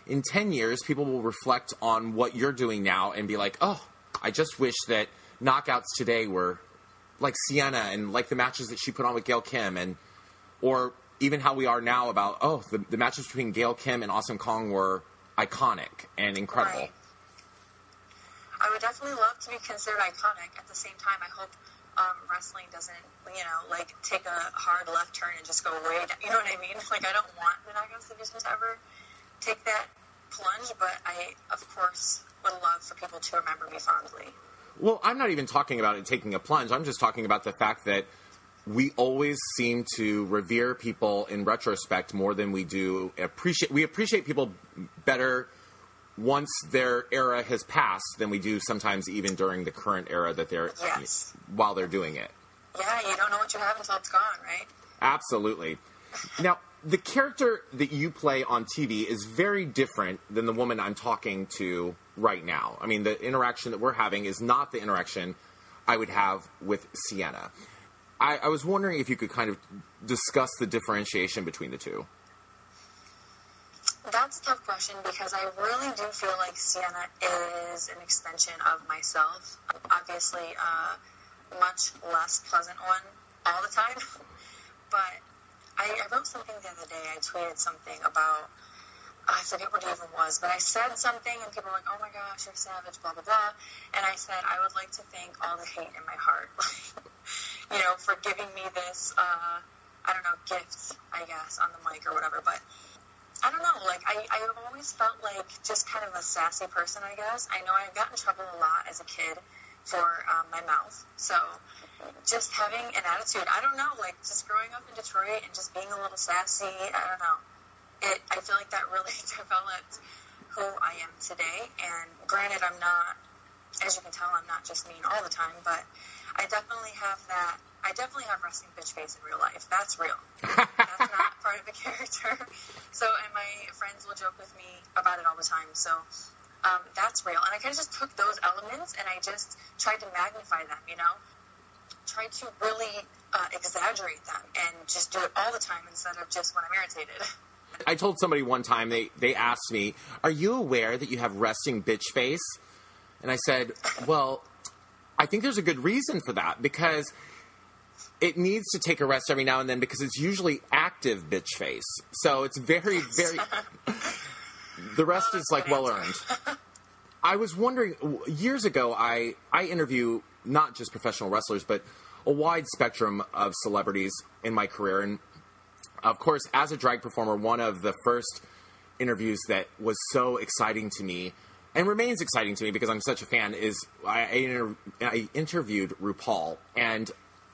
in ten years, people will reflect on what you're doing now and be like, oh, I just wish that knockouts today were like Sienna and like the matches that she put on with Gail Kim, and or even how we are now about, oh, the, the matches between Gail Kim and Awesome Kong were iconic and incredible. Right. I would definitely love to be considered iconic. At the same time, I hope um, wrestling doesn't, you know, like take a hard left turn and just go way down. You know what I mean? Like, I don't want the Knockouts division to ever take that plunge, but I, of course, would love for people to remember me fondly. Well, I'm not even talking about it taking a plunge. I'm just talking about the fact that we always seem to revere people in retrospect more than we do appreciate. We appreciate people better once their era has passed than we do sometimes even during the current era that they're yes. while they're doing it. Yeah, you don't know what you have until it's gone, right? Absolutely. Now, the character that you play on T V is very different than the woman I'm talking to right now. I mean, the interaction that we're having is not the interaction I would have with Sienna. I, I was wondering if you could kind of discuss the differentiation between the two. That's a tough question because I really do feel like Sienna is an extension of myself. Obviously, a much less pleasant one all the time. But I, I wrote something the other day. I tweeted something about, I forget what it even was, but I said something and people were like, oh my gosh, you're savage, blah, blah, blah. And I said, I would like to thank all the hate in my heart, you know, for giving me this, uh, I don't know, gift, I guess, on the mic or whatever. But I don't know, like, I, I've always felt like just kind of a sassy person, I guess. I know I got in trouble a lot as a kid for um, my mouth. So just having an attitude, I don't know, like, just growing up in Detroit and just being a little sassy, I don't know. It, I feel like that really developed who I am today. And granted, I'm not, as you can tell, I'm not just mean all the time, but I definitely have that. I definitely have resting bitch face in real life. That's real. That's not part of the character. So, and my friends will joke with me about it all the time. So, um, that's real. And I kind of just took those elements and I just tried to magnify them, you know? Tried to really uh, exaggerate them and just do it all the time instead of just when I'm irritated. I told somebody one time, they, they asked me, are you aware that you have resting bitch face? And I said, well, I think there's a good reason for that, because it needs to take a rest every now and then, because it's usually active bitch face. So it's very, very... the rest oh, is, like, well-earned. I was wondering, years ago, I, I interview not just professional wrestlers, but a wide spectrum of celebrities in my career, and of course, as a drag performer, one of the first interviews that was so exciting to me, and remains exciting to me because I'm such a fan, is I, I, inter- I interviewed RuPaul, and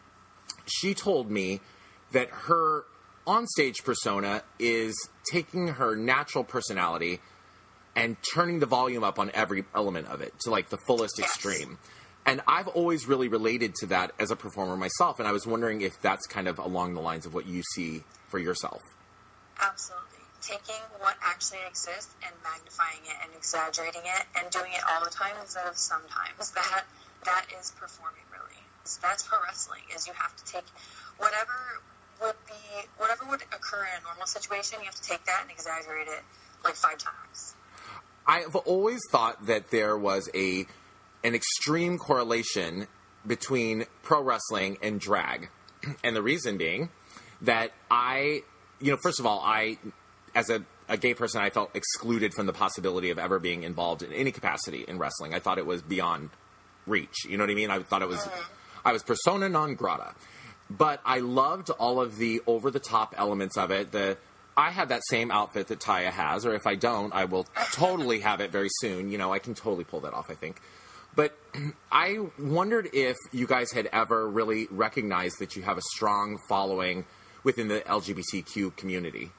she told me that her onstage persona is taking her natural personality and turning the volume up on every element of it to, like, the fullest extreme. And I've always really related to that as a performer myself, and I was wondering if that's kind of along the lines of what you see for yourself. Absolutely. Taking what actually exists and magnifying it and exaggerating it and doing it all the time instead of sometimes. That that is performing, really. That's pro wrestling, is you have to take whatever would be whatever would occur in a normal situation, you have to take that and exaggerate it like five times. I've always thought that there was a an extreme correlation between pro wrestling and drag. And the reason being that I, you know, first of all, I, as a, a gay person, I felt excluded from the possibility of ever being involved in any capacity in wrestling. I thought it was beyond reach. You know what I mean? I thought it was, I was persona non grata. But I loved all of the over-the-top elements of it. The I have that same outfit that Taya has, or if I don't, I will totally have it very soon. You know, I can totally pull that off, I think. But I wondered if you guys had ever really recognized that you have a strong following within the L G B T Q community.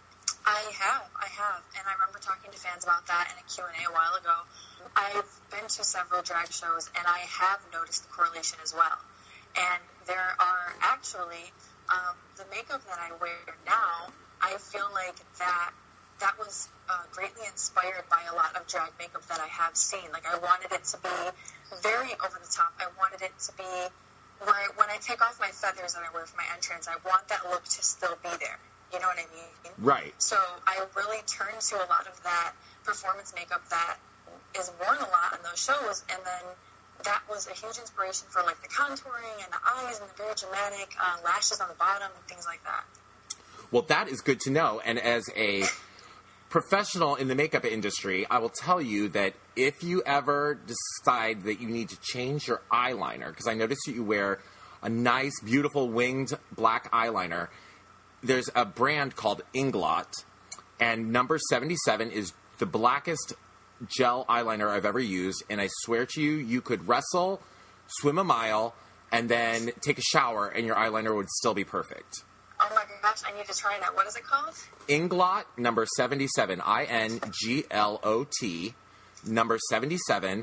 I have, I have. And I remember talking to fans about that in a Q and A a while ago. I've been to several drag shows, and I have noticed the correlation as well. And there are actually, um, the makeup that I wear now, I feel like that that was uh, greatly inspired by a lot of drag makeup that I have seen. Like, I wanted it to be very over the top. I wanted it to be, where I, when I take off my feathers that I wear for my entrance, I want that look to still be there. You know what I mean? Right. So I really turned to a lot of that performance makeup that is worn a lot on those shows, and then that was a huge inspiration for like the contouring and the eyes and the very dramatic uh, lashes on the bottom and things like that. Well, that is good to know. And as a professional in the makeup industry, I will tell you that if you ever decide that you need to change your eyeliner, because I noticed that you wear a nice, beautiful winged black eyeliner, there's a brand called Inglot, and number seventy-seven is the blackest gel eyeliner I've ever used, and I swear to you, you could wrestle, swim a mile, and then take a shower, and your eyeliner would still be perfect. Oh my gosh, I need to try that. What is it called? Inglot number seventy-seven, I N G L O T, number seventy-seven.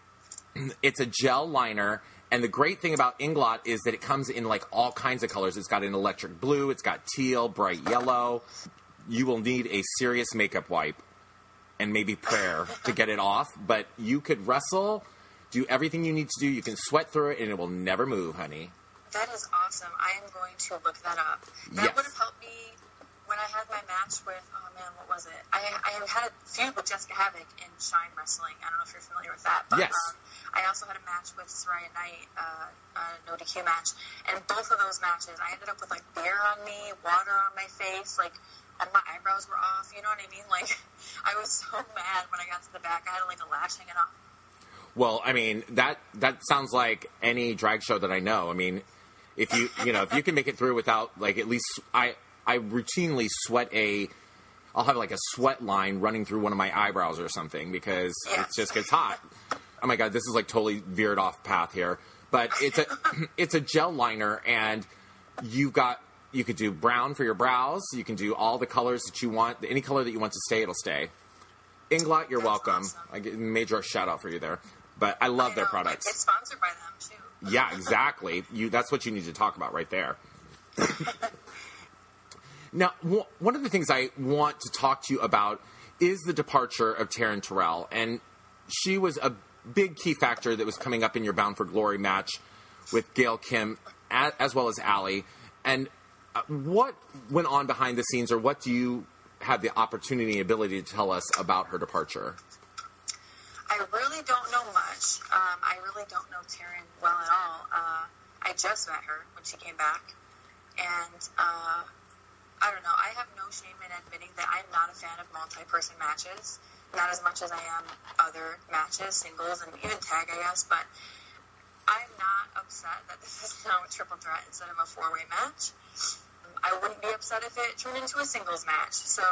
It's a gel liner, and the great thing about Inglot is that it comes in like all kinds of colors. It's got an electric blue, it's got teal, bright yellow. You will need a serious makeup wipe and maybe prayer to get it off, but you could wrestle, do everything you need to do. You can sweat through it, and it will never move, honey. That is awesome. I am going to look that up. That Yes. would have helped me when I had my match with, oh man, what was it? I, I had a feud with Jessica Havoc in Shine Wrestling. I don't know if you're familiar with that. But, Yes. Um, I also had a match with Soraya Knight, uh, a no D Q match. And both of those matches, I ended up with like beer on me, water on my face, like all my eyebrows were off. You know what I mean? Like I was so mad when I got to the back. I had like a lash hanging off. Well, I mean, that that sounds like any drag show that I know. I mean, if you you know if you can make it through without like at least I I routinely sweat a I'll have like a sweat line running through one of my eyebrows or something because Yeah. it just gets hot. Oh my God, this is like totally veered off path here, but it's a it's a gel liner, and you've got you could do brown for your brows. You can do all the colors that you want. Any color that you want to stay, it'll stay. Inglot, you're That's welcome. awesome. I get major shout out for you there, but I love I their know, products. It's sponsored by them too. Yeah, exactly. You that's what you need to talk about right there. Now, w- one of the things I want to talk to you about is the departure of Taryn Terrell, and she was a big key factor that was coming up in your Bound for Glory match with Gail Kim, a- as well as Allie. And uh, what went on behind the scenes, or what do you have the opportunity and ability to tell us about her departure? I really don't know much. Um, I really don't know Taryn well at all. Uh, I just met her when she came back. And uh, I don't know. I have no shame in admitting that I'm not a fan of multi-person matches. Not as much as I am other matches, singles, and even tag, I guess. But I'm not upset that this is now a triple threat instead of a four-way match. I wouldn't be upset if it turned into a singles match. So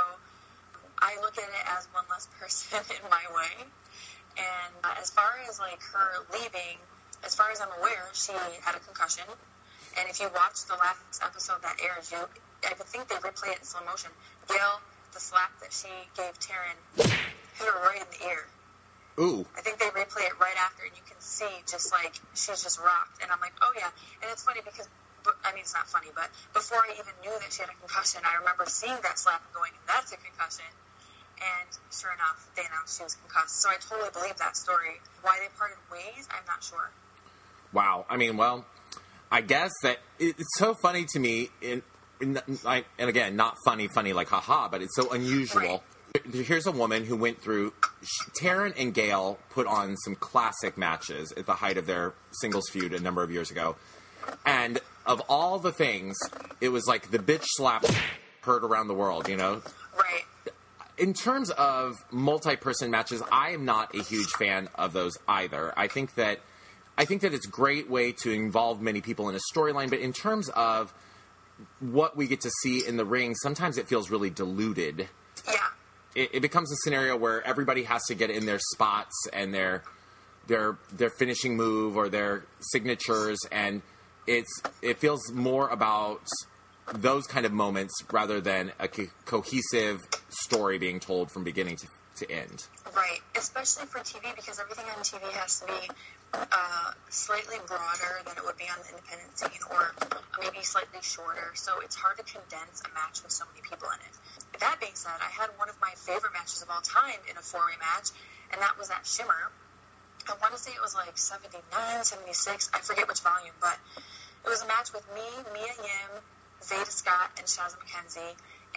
I look at it as one less person in my way. And uh, as far as like her leaving, as far as I'm aware, she had a concussion. And if you watch the last episode that airs, you I think they replay it in slow motion. Gail, the slap that she gave Taryn, hit her right in the ear. Ooh. I think they replay it right after, and you can see just like she's just rocked. And I'm like, oh yeah. And it's funny because, I mean, it's not funny, but before I even knew that she had a concussion, I remember seeing that slap and going, that's a concussion. And sure enough, they announced she was concussed. So I totally believe that story. Why they parted ways, I'm not sure. Wow. I mean, well, I guess that it's so funny to me. In, in like, and again, not funny, funny like haha, but it's so unusual. Right. Here's a woman who went through. Taryn and Gail put on some classic matches at the height of their singles feud a number of years ago, and of all the things, it was like the bitch slap heard around the world. You know. Right. In terms of multi-person matches, I am not a huge fan of those either. I think that I think that it's a great way to involve many people in a storyline, but in terms of what we get to see in the ring, sometimes it feels really diluted. Yeah. It, it becomes a scenario where everybody has to get in their spots and their their their finishing move or their signatures, and it's it feels more about those kind of moments rather than a co- cohesive story being told from beginning to, to end. Right, especially for T V, because everything on T V has to be uh, slightly broader than it would be on the independent scene, or maybe slightly shorter, so it's hard to condense a match with so many people in it. That being said, I had one of my favorite matches of all time in a four-way match, and that was at Shimmer. I want to say it was like seventy-nine, seventy-six, I forget which volume, but it was a match with me, Mia Yim, Veda Scott, and Shazza McKenzie,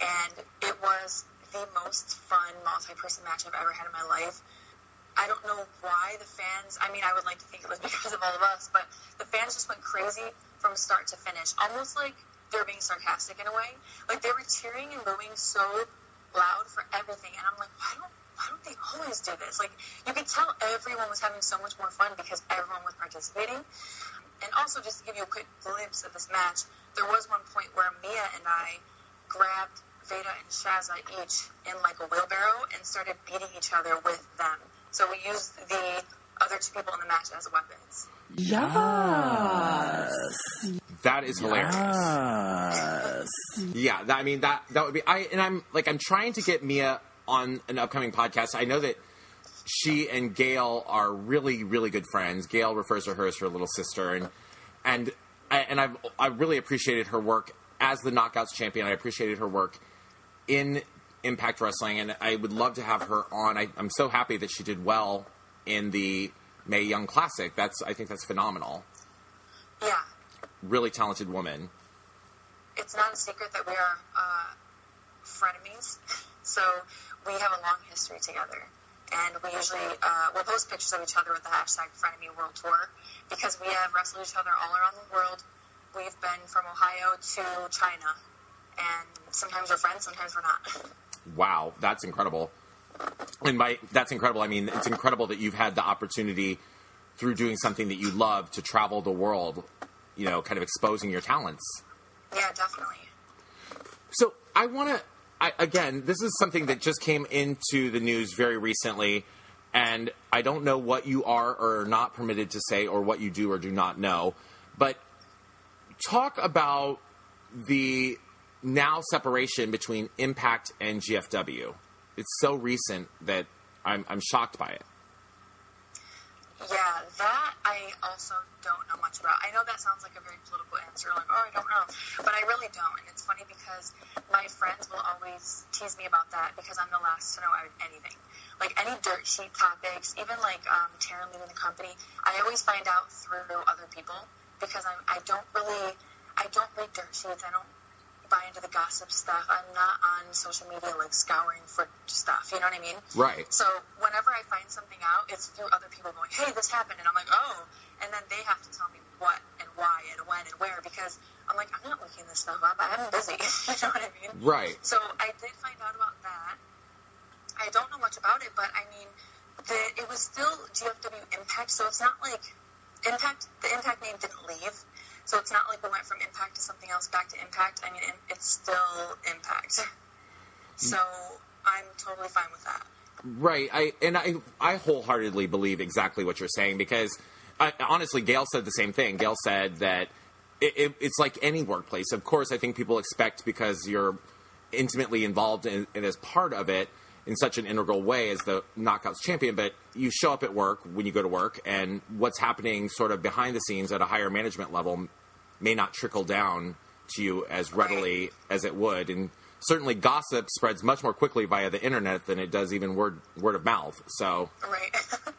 and it was the most fun multi-person match I've ever had in my life. I don't know why the fans, I mean, I would like to think it was because of all of us, but the fans just went crazy from start to finish, almost like they were being sarcastic in a way. Like, they were cheering and booing so loud for everything, and I'm like, why don't why don't they always do this? Like, you could tell everyone was having so much more fun because everyone was participating. And also, just to give you a quick glimpse of this match, there was one point where Mia and I grabbed Veda and Shazza each in like a wheelbarrow and started beating each other with them. So we used the other two people in the match as weapons. Yes. That is hilarious. Yes. Yeah, that, I mean that that would be. I and I'm like I'm trying to get Mia on an upcoming podcast. I know that she and Gail are really, really good friends. Gail refers to her as her little sister, and and and I've I really appreciated her work as the Knockouts champion. I appreciated her work in Impact Wrestling, and I would love to have her on. I, I'm so happy that she did well in the Mae Young Classic. That's I think that's phenomenal. Yeah. Really talented woman. It's not a secret that we are uh, frenemies, so we have a long history together. And we usually, uh, we'll post pictures of each other with the hashtag Frenemy World Tour because we have wrestled each other all around the world. We've been from Ohio to China, and sometimes we're friends, sometimes we're not. Wow, that's incredible. And by that's incredible, I mean, it's incredible that you've had the opportunity through doing something that you love to travel the world, you know, kind of exposing your talents. Yeah, definitely. So I want to, I, again, this is something that just came into the news very recently, and I don't know what you are or are not permitted to say or what you do or do not know, but talk about the now separation between Impact and G F W. It's so recent that I'm, I'm shocked by it. Yeah, that I also don't know much about. I know that sounds like a very political answer, like, oh, I don't know. But I really don't. And it's funny because my friends will always tease me about that because I'm the last to know anything. Like, any dirt sheet topics, even, like, um, Taryn leaving the company, I always find out through other people because I'm, I don't really, I don't read dirt sheets. I don't buy into the gossip stuff. I'm not on social media, like, scouring for stuff. You know what I mean? Right. So whenever I find something out, it's through other people going, hey, this happened. And I'm like, oh. And then they have to tell me what and why and when and where because I'm like, I'm not looking this stuff up. I'm busy. You know what I mean? Right. So I did find out about that. I don't know much about it, but, I mean, the, it was still G F W Impact, so it's not like Impact, the Impact name didn't leave. So it's not like we went from Impact to something else back to Impact. I mean, it's still Impact. So I'm totally fine with that. Right. I and I I wholeheartedly believe exactly what you're saying because I, honestly, Gail said the same thing. Gail said that it, it, it's like any workplace. Of course, I think people expect because you're intimately involved in, in as part of it in such an integral way as the Knockouts champion, but you show up at work when you go to work, and what's happening sort of behind the scenes at a higher management level may not trickle down to you as readily as it would. And certainly gossip spreads much more quickly via the internet than it does even word word of mouth. So right.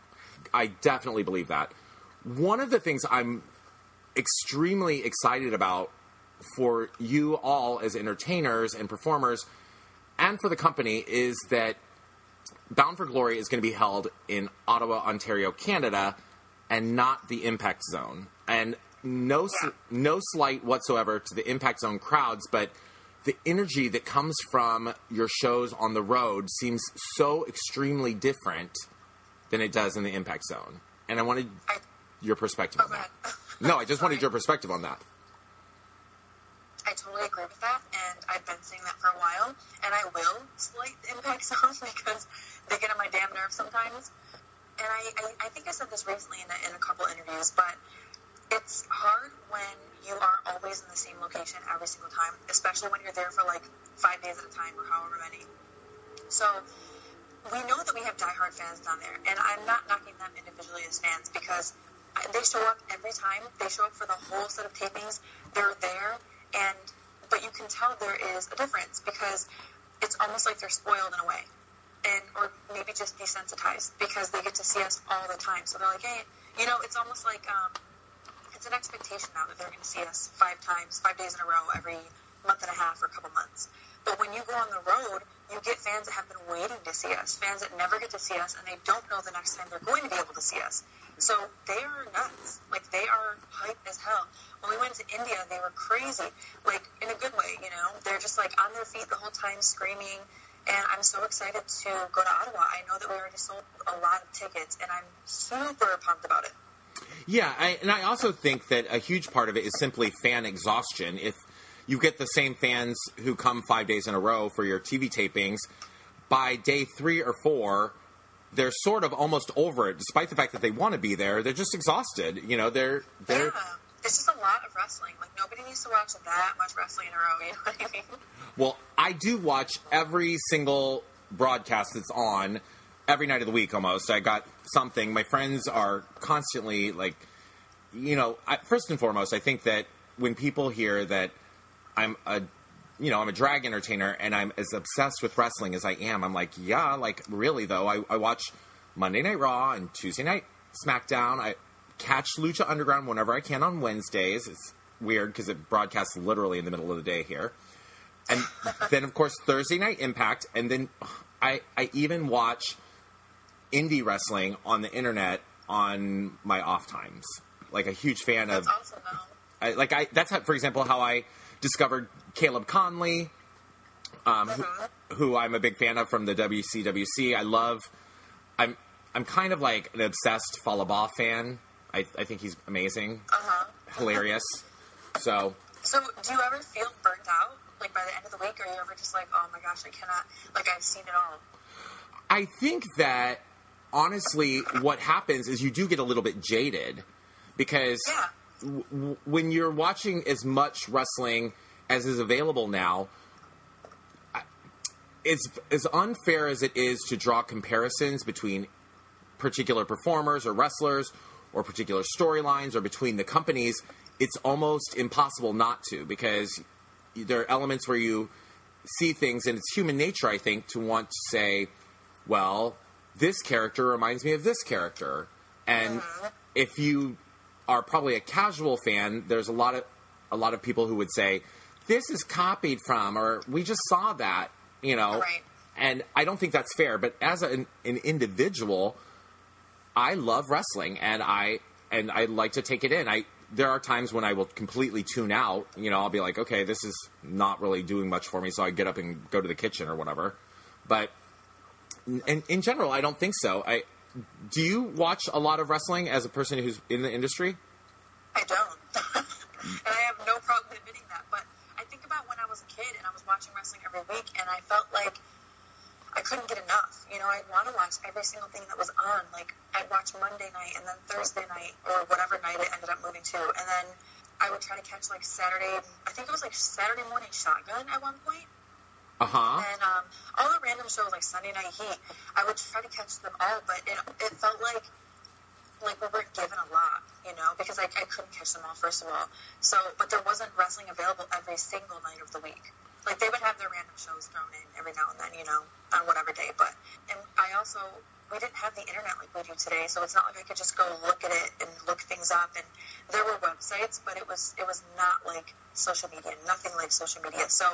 I definitely believe that. One of the things I'm extremely excited about for you all as entertainers and performers and for the company is that Bound for Glory is going to be held in Ottawa, Ontario, Canada, and not the Impact Zone. And no, Yeah. no slight whatsoever to the Impact Zone crowds, but the energy that comes from your shows on the road seems so extremely different than it does in the Impact Zone. And I wanted I, your perspective oh, on go that. ahead. No, I just Sorry. wanted your perspective on that. I totally agree with that, and I've been saying that for a while, and I will slight the Impact Zone because they get on my damn nerves sometimes. And I, I, I think I said this recently in a, in a couple interviews, but it's hard when you are always in the same location every single time, especially when you're there for like five days at a time or however many. So we know that we have diehard fans down there, and I'm not knocking them individually as fans because they show up every time. They show up for the whole set of tapings. They're there, and but you can tell there is a difference because it's almost like they're spoiled in a way, and or maybe just desensitized because they get to see us all the time. So they're like, hey, you know, it's almost like um, it's an expectation now that they're going to see us five times, five days in a row, every month and a half or a couple months. But when you go on the road, you get fans that have been waiting to see us, fans that never get to see us, and they don't know the next time they're going to be able to see us. So they are nuts. Like, they are hype as hell. When we went to India, they were crazy. Like, in a good way, you know? They're just, like, on their feet the whole time screaming. And I'm so excited to go to Ottawa. I know that we already sold a lot of tickets, and I'm super pumped about it. Yeah, I, and I also think that a huge part of it is simply fan exhaustion. If you get the same fans who come five days in a row for your T V tapings, by day three or four, they're sort of almost over it, despite the fact that they want to be there. They're just exhausted. You know, they're... they're yeah, it's just a lot of wrestling. Like, nobody needs to watch that much wrestling in a row, you know what I mean? Well, I do watch every single broadcast that's on every night of the week almost. I got something. My friends are constantly like, you know, I, first and foremost, I think that when people hear that I'm a, you know, I'm a drag entertainer and I'm as obsessed with wrestling as I am, I'm like, yeah, like really though. I, I watch Monday Night Raw and Tuesday Night SmackDown. I catch Lucha Underground whenever I can on Wednesdays. It's weird because it broadcasts literally in the middle of the day here. And then, of course, Thursday Night Impact. And then I, I even watch indie wrestling on the internet on my off times. Like a huge fan That's of... awesome, though. I, like I, that's, how, for example, how I discovered Caleb Conley, um, Uh-huh. who, who I'm a big fan of from the W C W C. I love... I'm I'm kind of like an obsessed Falaba fan. I, I think he's amazing. Uh-huh. Hilarious. So... So, do you ever feel burnt out? Like, by the end of the week, are you ever just like, oh my gosh, I cannot, like, I've seen it all? I think that, honestly, what happens is you do get a little bit jaded. Because Yeah. w- w- when you're watching as much wrestling as is available now, I- it's as unfair as it is to draw comparisons between particular performers or wrestlers or particular storylines or between the companies. It's almost impossible not to, because there are elements where you see things, and it's human nature, I think, to want to say, well, this character reminds me of this character. And Mm-hmm. if you are probably a casual fan, there's a lot of a lot of people who would say, this is copied from, or we just saw that, you know. Right. And I don't think that's fair. But as an, an individual, I love wrestling, and I and I like to take it in. I there are times when I will completely tune out. You know, I'll be like, okay, this is not really doing much for me, so I get up and go to the kitchen or whatever. But in, in general, I don't think so. I do you watch a lot of wrestling as a person who's in the industry? I don't. And I have no problem admitting that. But I think about when I was a kid and I was watching wrestling every week, and I felt like I couldn't get enough. You know, I'd want to watch every single thing that was on. Like, I'd watch Monday night and then Thursday night, or whatever night it ended up moving to. And then I would try to catch, like, Saturday, I think it was, like, Saturday Morning Shotgun at one point. Uh-huh. And um, all the random shows, like Sunday Night Heat, I would try to catch them all, but it, it felt like like we weren't given a lot, you know, because I, I couldn't catch them all, first of all. So, but there wasn't wrestling available every single night of the week. Like, they would have their random shows thrown in every now and then, you know, on whatever day. But, and I also, we didn't have the internet like we do today, so it's not like I could just go look at it and look things up. And there were websites, but it was it was not like social media, nothing like social media. So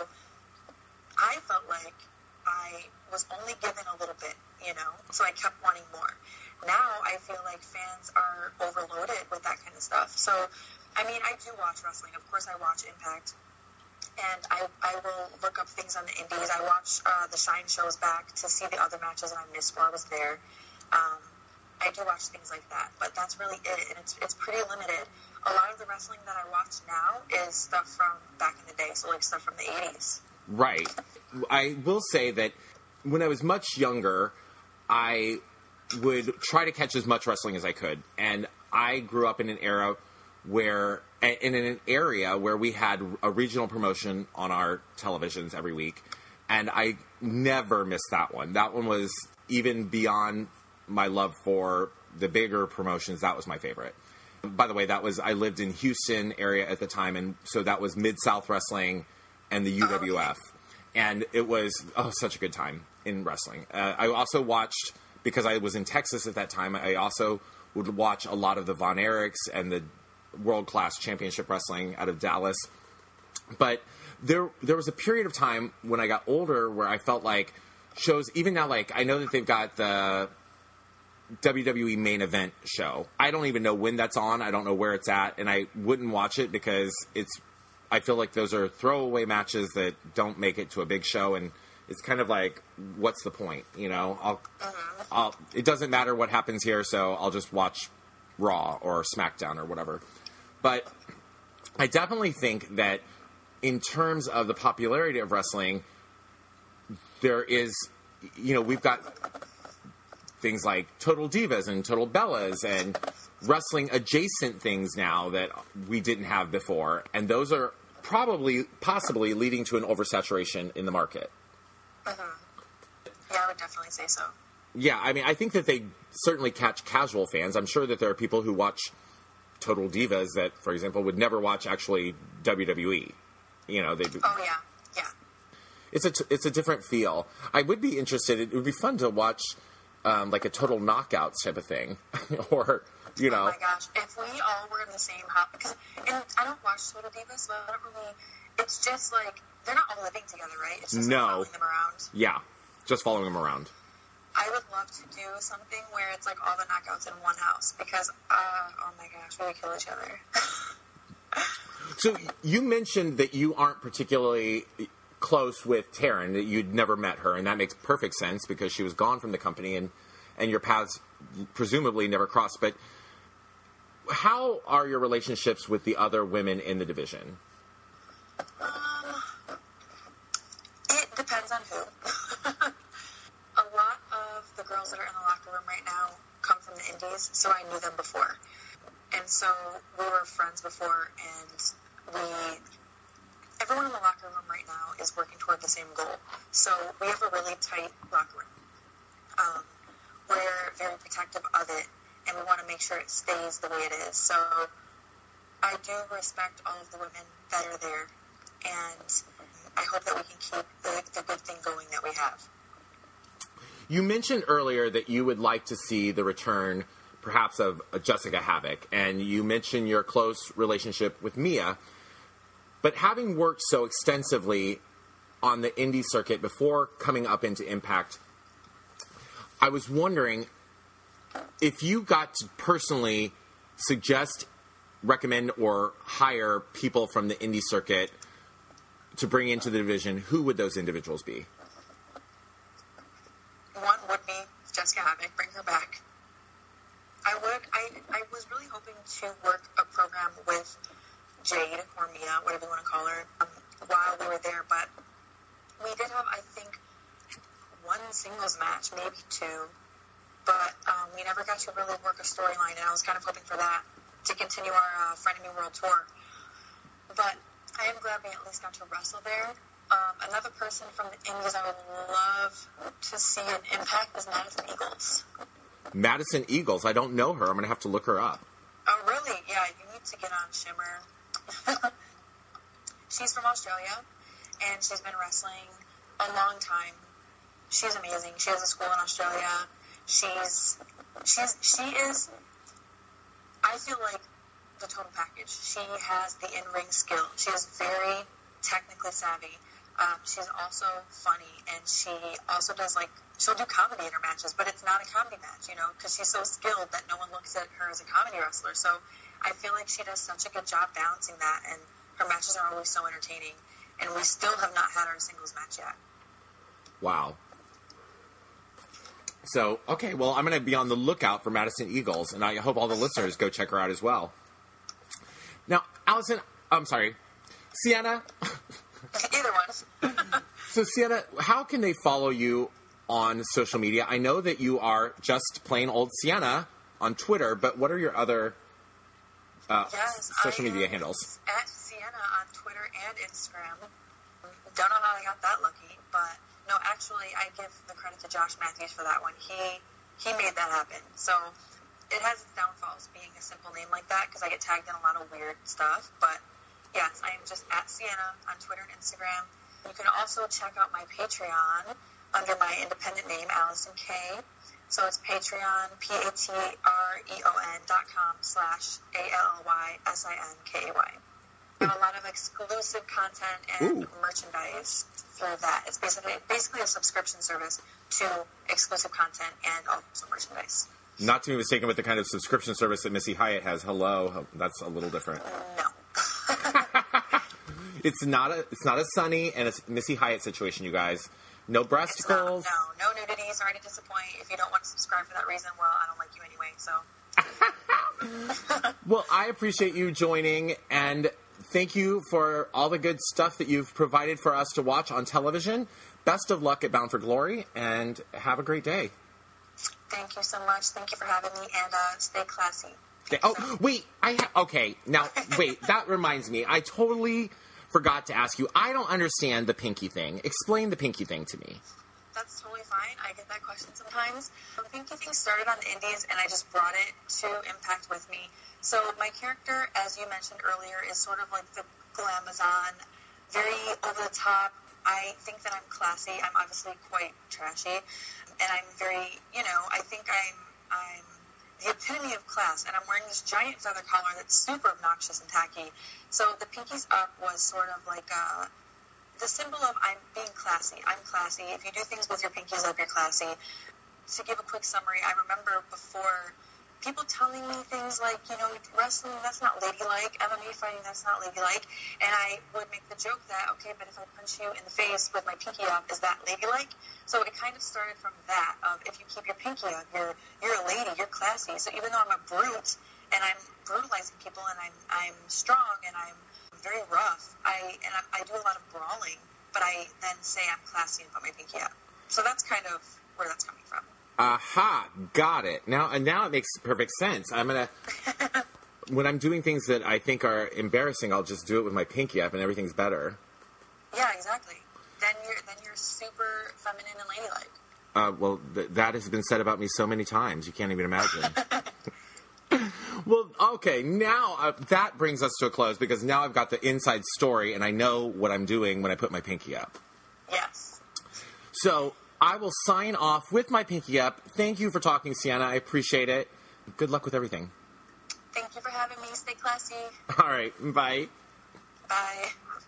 I felt like I was only given a little bit, you know, so I kept wanting more. Now I feel like fans are overloaded with that kind of stuff. So, I mean, I do watch wrestling. Of course, I watch Impact. And I, I will look up things on the indies. I watch uh, the Shine shows back to see the other matches that I missed while I was there. Um, I do watch things like that. But that's really it. And it's, it's pretty limited. A lot of the wrestling that I watch now is stuff from back in the day. So, like, stuff from the eighties. Right. I will say that when I was much younger, I would try to catch as much wrestling as I could. And I grew up in an era where, in an area where we had a regional promotion on our televisions every week. And I never missed that one. That one was, even beyond my love for the bigger promotions, that was my favorite. By the way, that was, I lived in Houston area at the time, and so that was Mid-South Wrestling and the U W F. And it was, oh, such a good time in wrestling. Uh, I also watched, because I was in Texas at that time, I also would watch a lot of the Von Erichs and the World Class Championship Wrestling out of Dallas. But there there was a period of time when I got older where I felt like shows, even now, like, I know that they've got the W W E main event show. I don't even know when that's on. I don't know where it's at, and I wouldn't watch it because it's, I feel like those are throwaway matches that don't make it to a big show, and it's kind of like, what's the point, you know? I'll, Uh-huh. I'll, it doesn't matter what happens here, so I'll just watch Raw or SmackDown or whatever. But I definitely think that in terms of the popularity of wrestling, there is, you know, we've got things like Total Divas and Total Bellas and wrestling adjacent things now that we didn't have before. And those are probably, possibly leading to an oversaturation in the market. Uh-huh. Yeah, I would definitely say so. Yeah, I mean, I think that they certainly catch casual fans. I'm sure that there are people who watch Total Divas that, for example, would never watch actually W W E. You know, they. Oh yeah, yeah. It's a t- it's a different feel. I would be interested. It would be fun to watch, um, like a Total Knockouts type of thing, or you know. Oh my gosh, if we all were in the same house, because and I don't watch Total Divas, so I don't really. It's just like they're not all living together, right? It's just No. like following them around. Yeah, just following them around. I would love to do something where it's like all the knockouts in one house because, uh, oh my gosh, we would kill each other. So you mentioned that you aren't particularly close with Taryn, that you'd never met her, and that makes perfect sense because she was gone from the company and, and your paths presumably never crossed. But how are your relationships with the other women in the division? Um, it depends on who. A lot of the girls that are in the locker room right now come from the indies, so I knew them before. And so we were friends before, and we, everyone in the locker room right now is working toward the same goal. So we have a really tight locker room. Um, we're very protective of it, and we want to make sure it stays the way it is. So I do respect all of the women that are there, and I hope that we can keep the, the good thing going that we have. You mentioned earlier that you would like to see the return, perhaps, of Jessica Havoc, and you mentioned your close relationship with Mia. But having worked so extensively on the indie circuit before coming up into Impact, I was wondering if you got to personally suggest, recommend, or hire people from the indie circuit to bring into the division, who would those individuals be? One would be Jessica Havoc, bring her back. I would, I, I was really hoping to work a program with Jade, or Mia, whatever you want to call her, um, while we were there, but we did have, I think, one singles match, maybe two, but um, we never got to really work a storyline, and I was kind of hoping for that to continue our uh, Frenemy World Tour. But I am glad we at least got to wrestle there. Um, another person from the Indies I would love to see in Impact is Madison Eagles. Madison Eagles. I don't know her. I'm going to have to look her up. Oh, really? Yeah, you need to get on Shimmer. She's from Australia, and she's been wrestling a long time. She's amazing. She has a school in Australia. She's, she's, she is, I feel like the total package. She has the in-ring skill. She is very technically savvy. Um, she's also funny, and she also does, like, she'll do comedy in her matches, but it's not a comedy match, you know, because she's so skilled that no one looks at her as a comedy wrestler. So I feel like she does such a good job balancing that, and her matches are always so entertaining, and we still have not had our singles match yet. Wow. So, okay, well, I'm going to be on the lookout for Madison Eagles, and I hope all the listeners go check her out as well. Now, Allison, I'm sorry, Sienna. Either one. So, Sienna, how can they follow you on social media? I know that you are just plain old Sienna on Twitter, but what are your other uh, yes, social I media am handles? At Sienna on Twitter and Instagram. Don't know how I got that lucky, but no, actually, I give the credit to Josh Matthews for that one. He he made that happen. So it has its downfalls being a simple name like that because I get tagged in a lot of weird stuff. But yes, I am just at Sienna on Twitter and Instagram. You can also check out my Patreon under my independent name, Allison Kay. So it's Patreon, P-A-T-R-E-O-N dot com slash A-L-L-Y-S-I-N-K-A-Y. have a lot of exclusive content and Ooh. merchandise through that. It's basically basically a subscription service to exclusive content and also merchandise. Not to be mistaken with the kind of subscription service that Missy Hyatt has. Hello, that's a little different. No. It's not a it's not a Sunny and a Missy Hyatt situation, you guys. No breasticles. Not, no, no nudity. Sorry to disappoint. If you don't want to subscribe for that reason, well, I don't like you anyway. So. Well, I appreciate you joining, and thank you for all the good stuff that you've provided for us to watch on television. Best of luck at Bound for Glory, and have a great day. Thank you so much. Thank you for having me, and uh, stay classy. Okay. Oh, wait. I ha- okay. Now, wait. That reminds me. I totally forgot to ask you. I don't understand the pinky thing. Explain the pinky thing to me. That's totally fine. I get that question sometimes. The pinky thing started on the Indies, and I just brought it to Impact with me. So my character, as you mentioned earlier, is sort of like the glamazon, very over the top. I think that I'm classy. I'm obviously quite trashy, and I'm very, you know, I think I'm I'm the epitome of class, and I'm wearing this giant feather collar that's super obnoxious and tacky. So the pinkies up was sort of like a, the symbol of I'm being classy. I'm classy. If you do things with your pinkies up, you're classy. To give a quick summary, I remember before people telling me things like, you know, wrestling, that's not ladylike. M M A fighting, that's not ladylike. And I would make the joke that, okay, but if I punch you in the face with my pinky up, is that ladylike? So it kind of started from that, of if you keep your pinky up, you're you're a lady, you're classy. So even though I'm a brute and I'm brutalizing people and I'm I'm strong and I'm very rough, I and I, I do a lot of brawling, but I then say I'm classy and put my pinky up. So that's kind of where that's coming from. Aha, got it. Now, and now it makes perfect sense. I'm gonna when I'm doing things that I think are embarrassing, I'll just do it with my pinky up, and everything's better. Yeah, exactly. Then you're then you're super feminine and ladylike. Uh, well, th- that has been said about me so many times, you can't even imagine. Well, okay, now uh, that brings us to a close, because now I've got the inside story, and I know what I'm doing when I put my pinky up. Yes. So I will sign off with my pinky up. Thank you for talking, Sienna. I appreciate it. Good luck with everything. Thank you for having me. Stay classy. All right. Bye. Bye.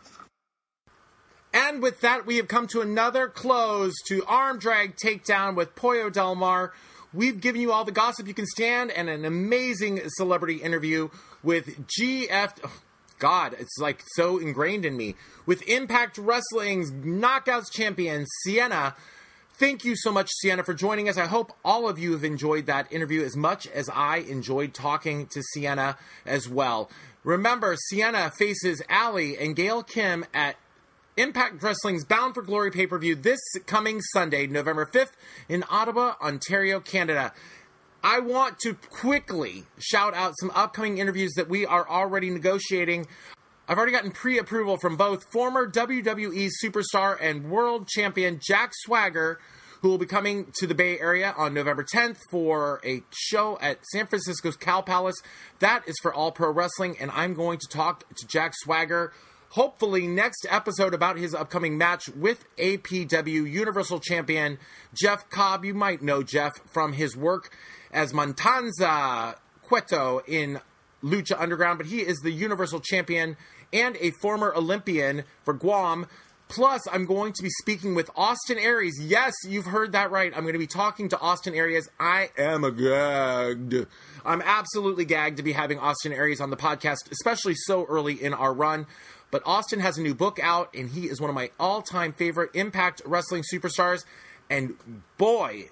And with that, we have come to another close to Arm Drag Takedown with Pollo Del Mar. We've given you all the gossip you can stand and an amazing celebrity interview with G F... Oh, God, it's like so ingrained in me. With Impact Wrestling's Knockouts champion, Sienna. Thank you so much, Sienna, for joining us. I hope all of you have enjoyed that interview as much as I enjoyed talking to Sienna as well. Remember, Sienna faces Allie and Gail Kim at Impact Wrestling's Bound for Glory pay-per-view this coming Sunday, November fifth, in Ottawa, Ontario, Canada. I want to quickly shout out some upcoming interviews that we are already negotiating. I've already gotten pre-approval from both former W W E superstar and world champion Jack Swagger, who will be coming to the Bay Area on November tenth for a show at San Francisco's Cow Palace. That is for All Pro Wrestling, and I'm going to talk to Jack Swagger, hopefully next episode, about his upcoming match with A P W Universal Champion Jeff Cobb. You might know Jeff from his work as Montanza Cueto in Lucha Underground, but he is the Universal Champion and a former Olympian for Guam. Plus, I'm going to be speaking with Austin Aries. Yes, you've heard that right. I'm going to be talking to Austin Aries. I am gagged. I'm absolutely gagged to be having Austin Aries on the podcast, especially so early in our run. But Austin has a new book out, and he is one of my all-time favorite Impact Wrestling superstars. And boy,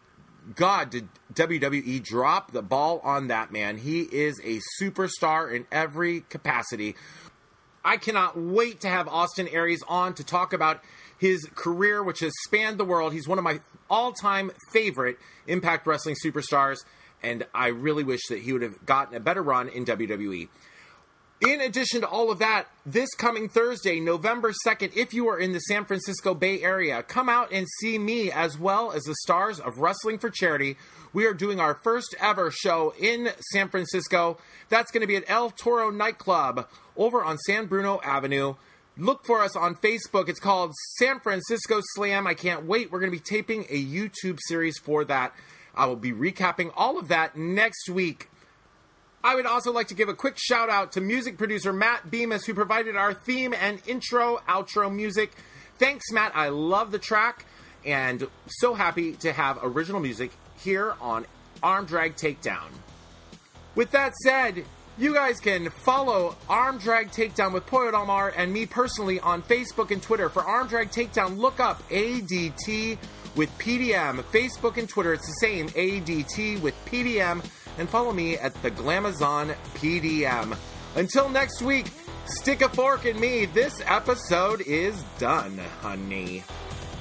God, did W W E drop the ball on that man. He is a superstar in every capacity. I cannot wait to have Austin Aries on to talk about his career, which has spanned the world. He's one of my all-time favorite Impact Wrestling superstars, and I really wish that he would have gotten a better run in W W E. In addition to all of that, this coming Thursday, November second, if you are in the San Francisco Bay Area, come out and see me as well as the stars of Wrestling for Charity. We are doing our first ever show in San Francisco. That's going to be at El Toro Nightclub over on San Bruno Avenue. Look for us on Facebook. It's called San Francisco Slam. I can't wait. We're going to be taping a YouTube series for that. I will be recapping all of that next week. I would also like to give a quick shout out to music producer Matt Bemis, who provided our theme and intro, outro music. Thanks, Matt. I love the track and so happy to have original music here on Arm Drag Takedown. With that said, you guys can follow Arm Drag Takedown with Pollo Del Mar and me personally on Facebook and Twitter. For Arm Drag Takedown, look up A D T with P D M. Facebook and Twitter, it's the same, A D T with P D M. And follow me at the Glamazon P D M. Until next week, stick a fork in me. This episode is done, honey.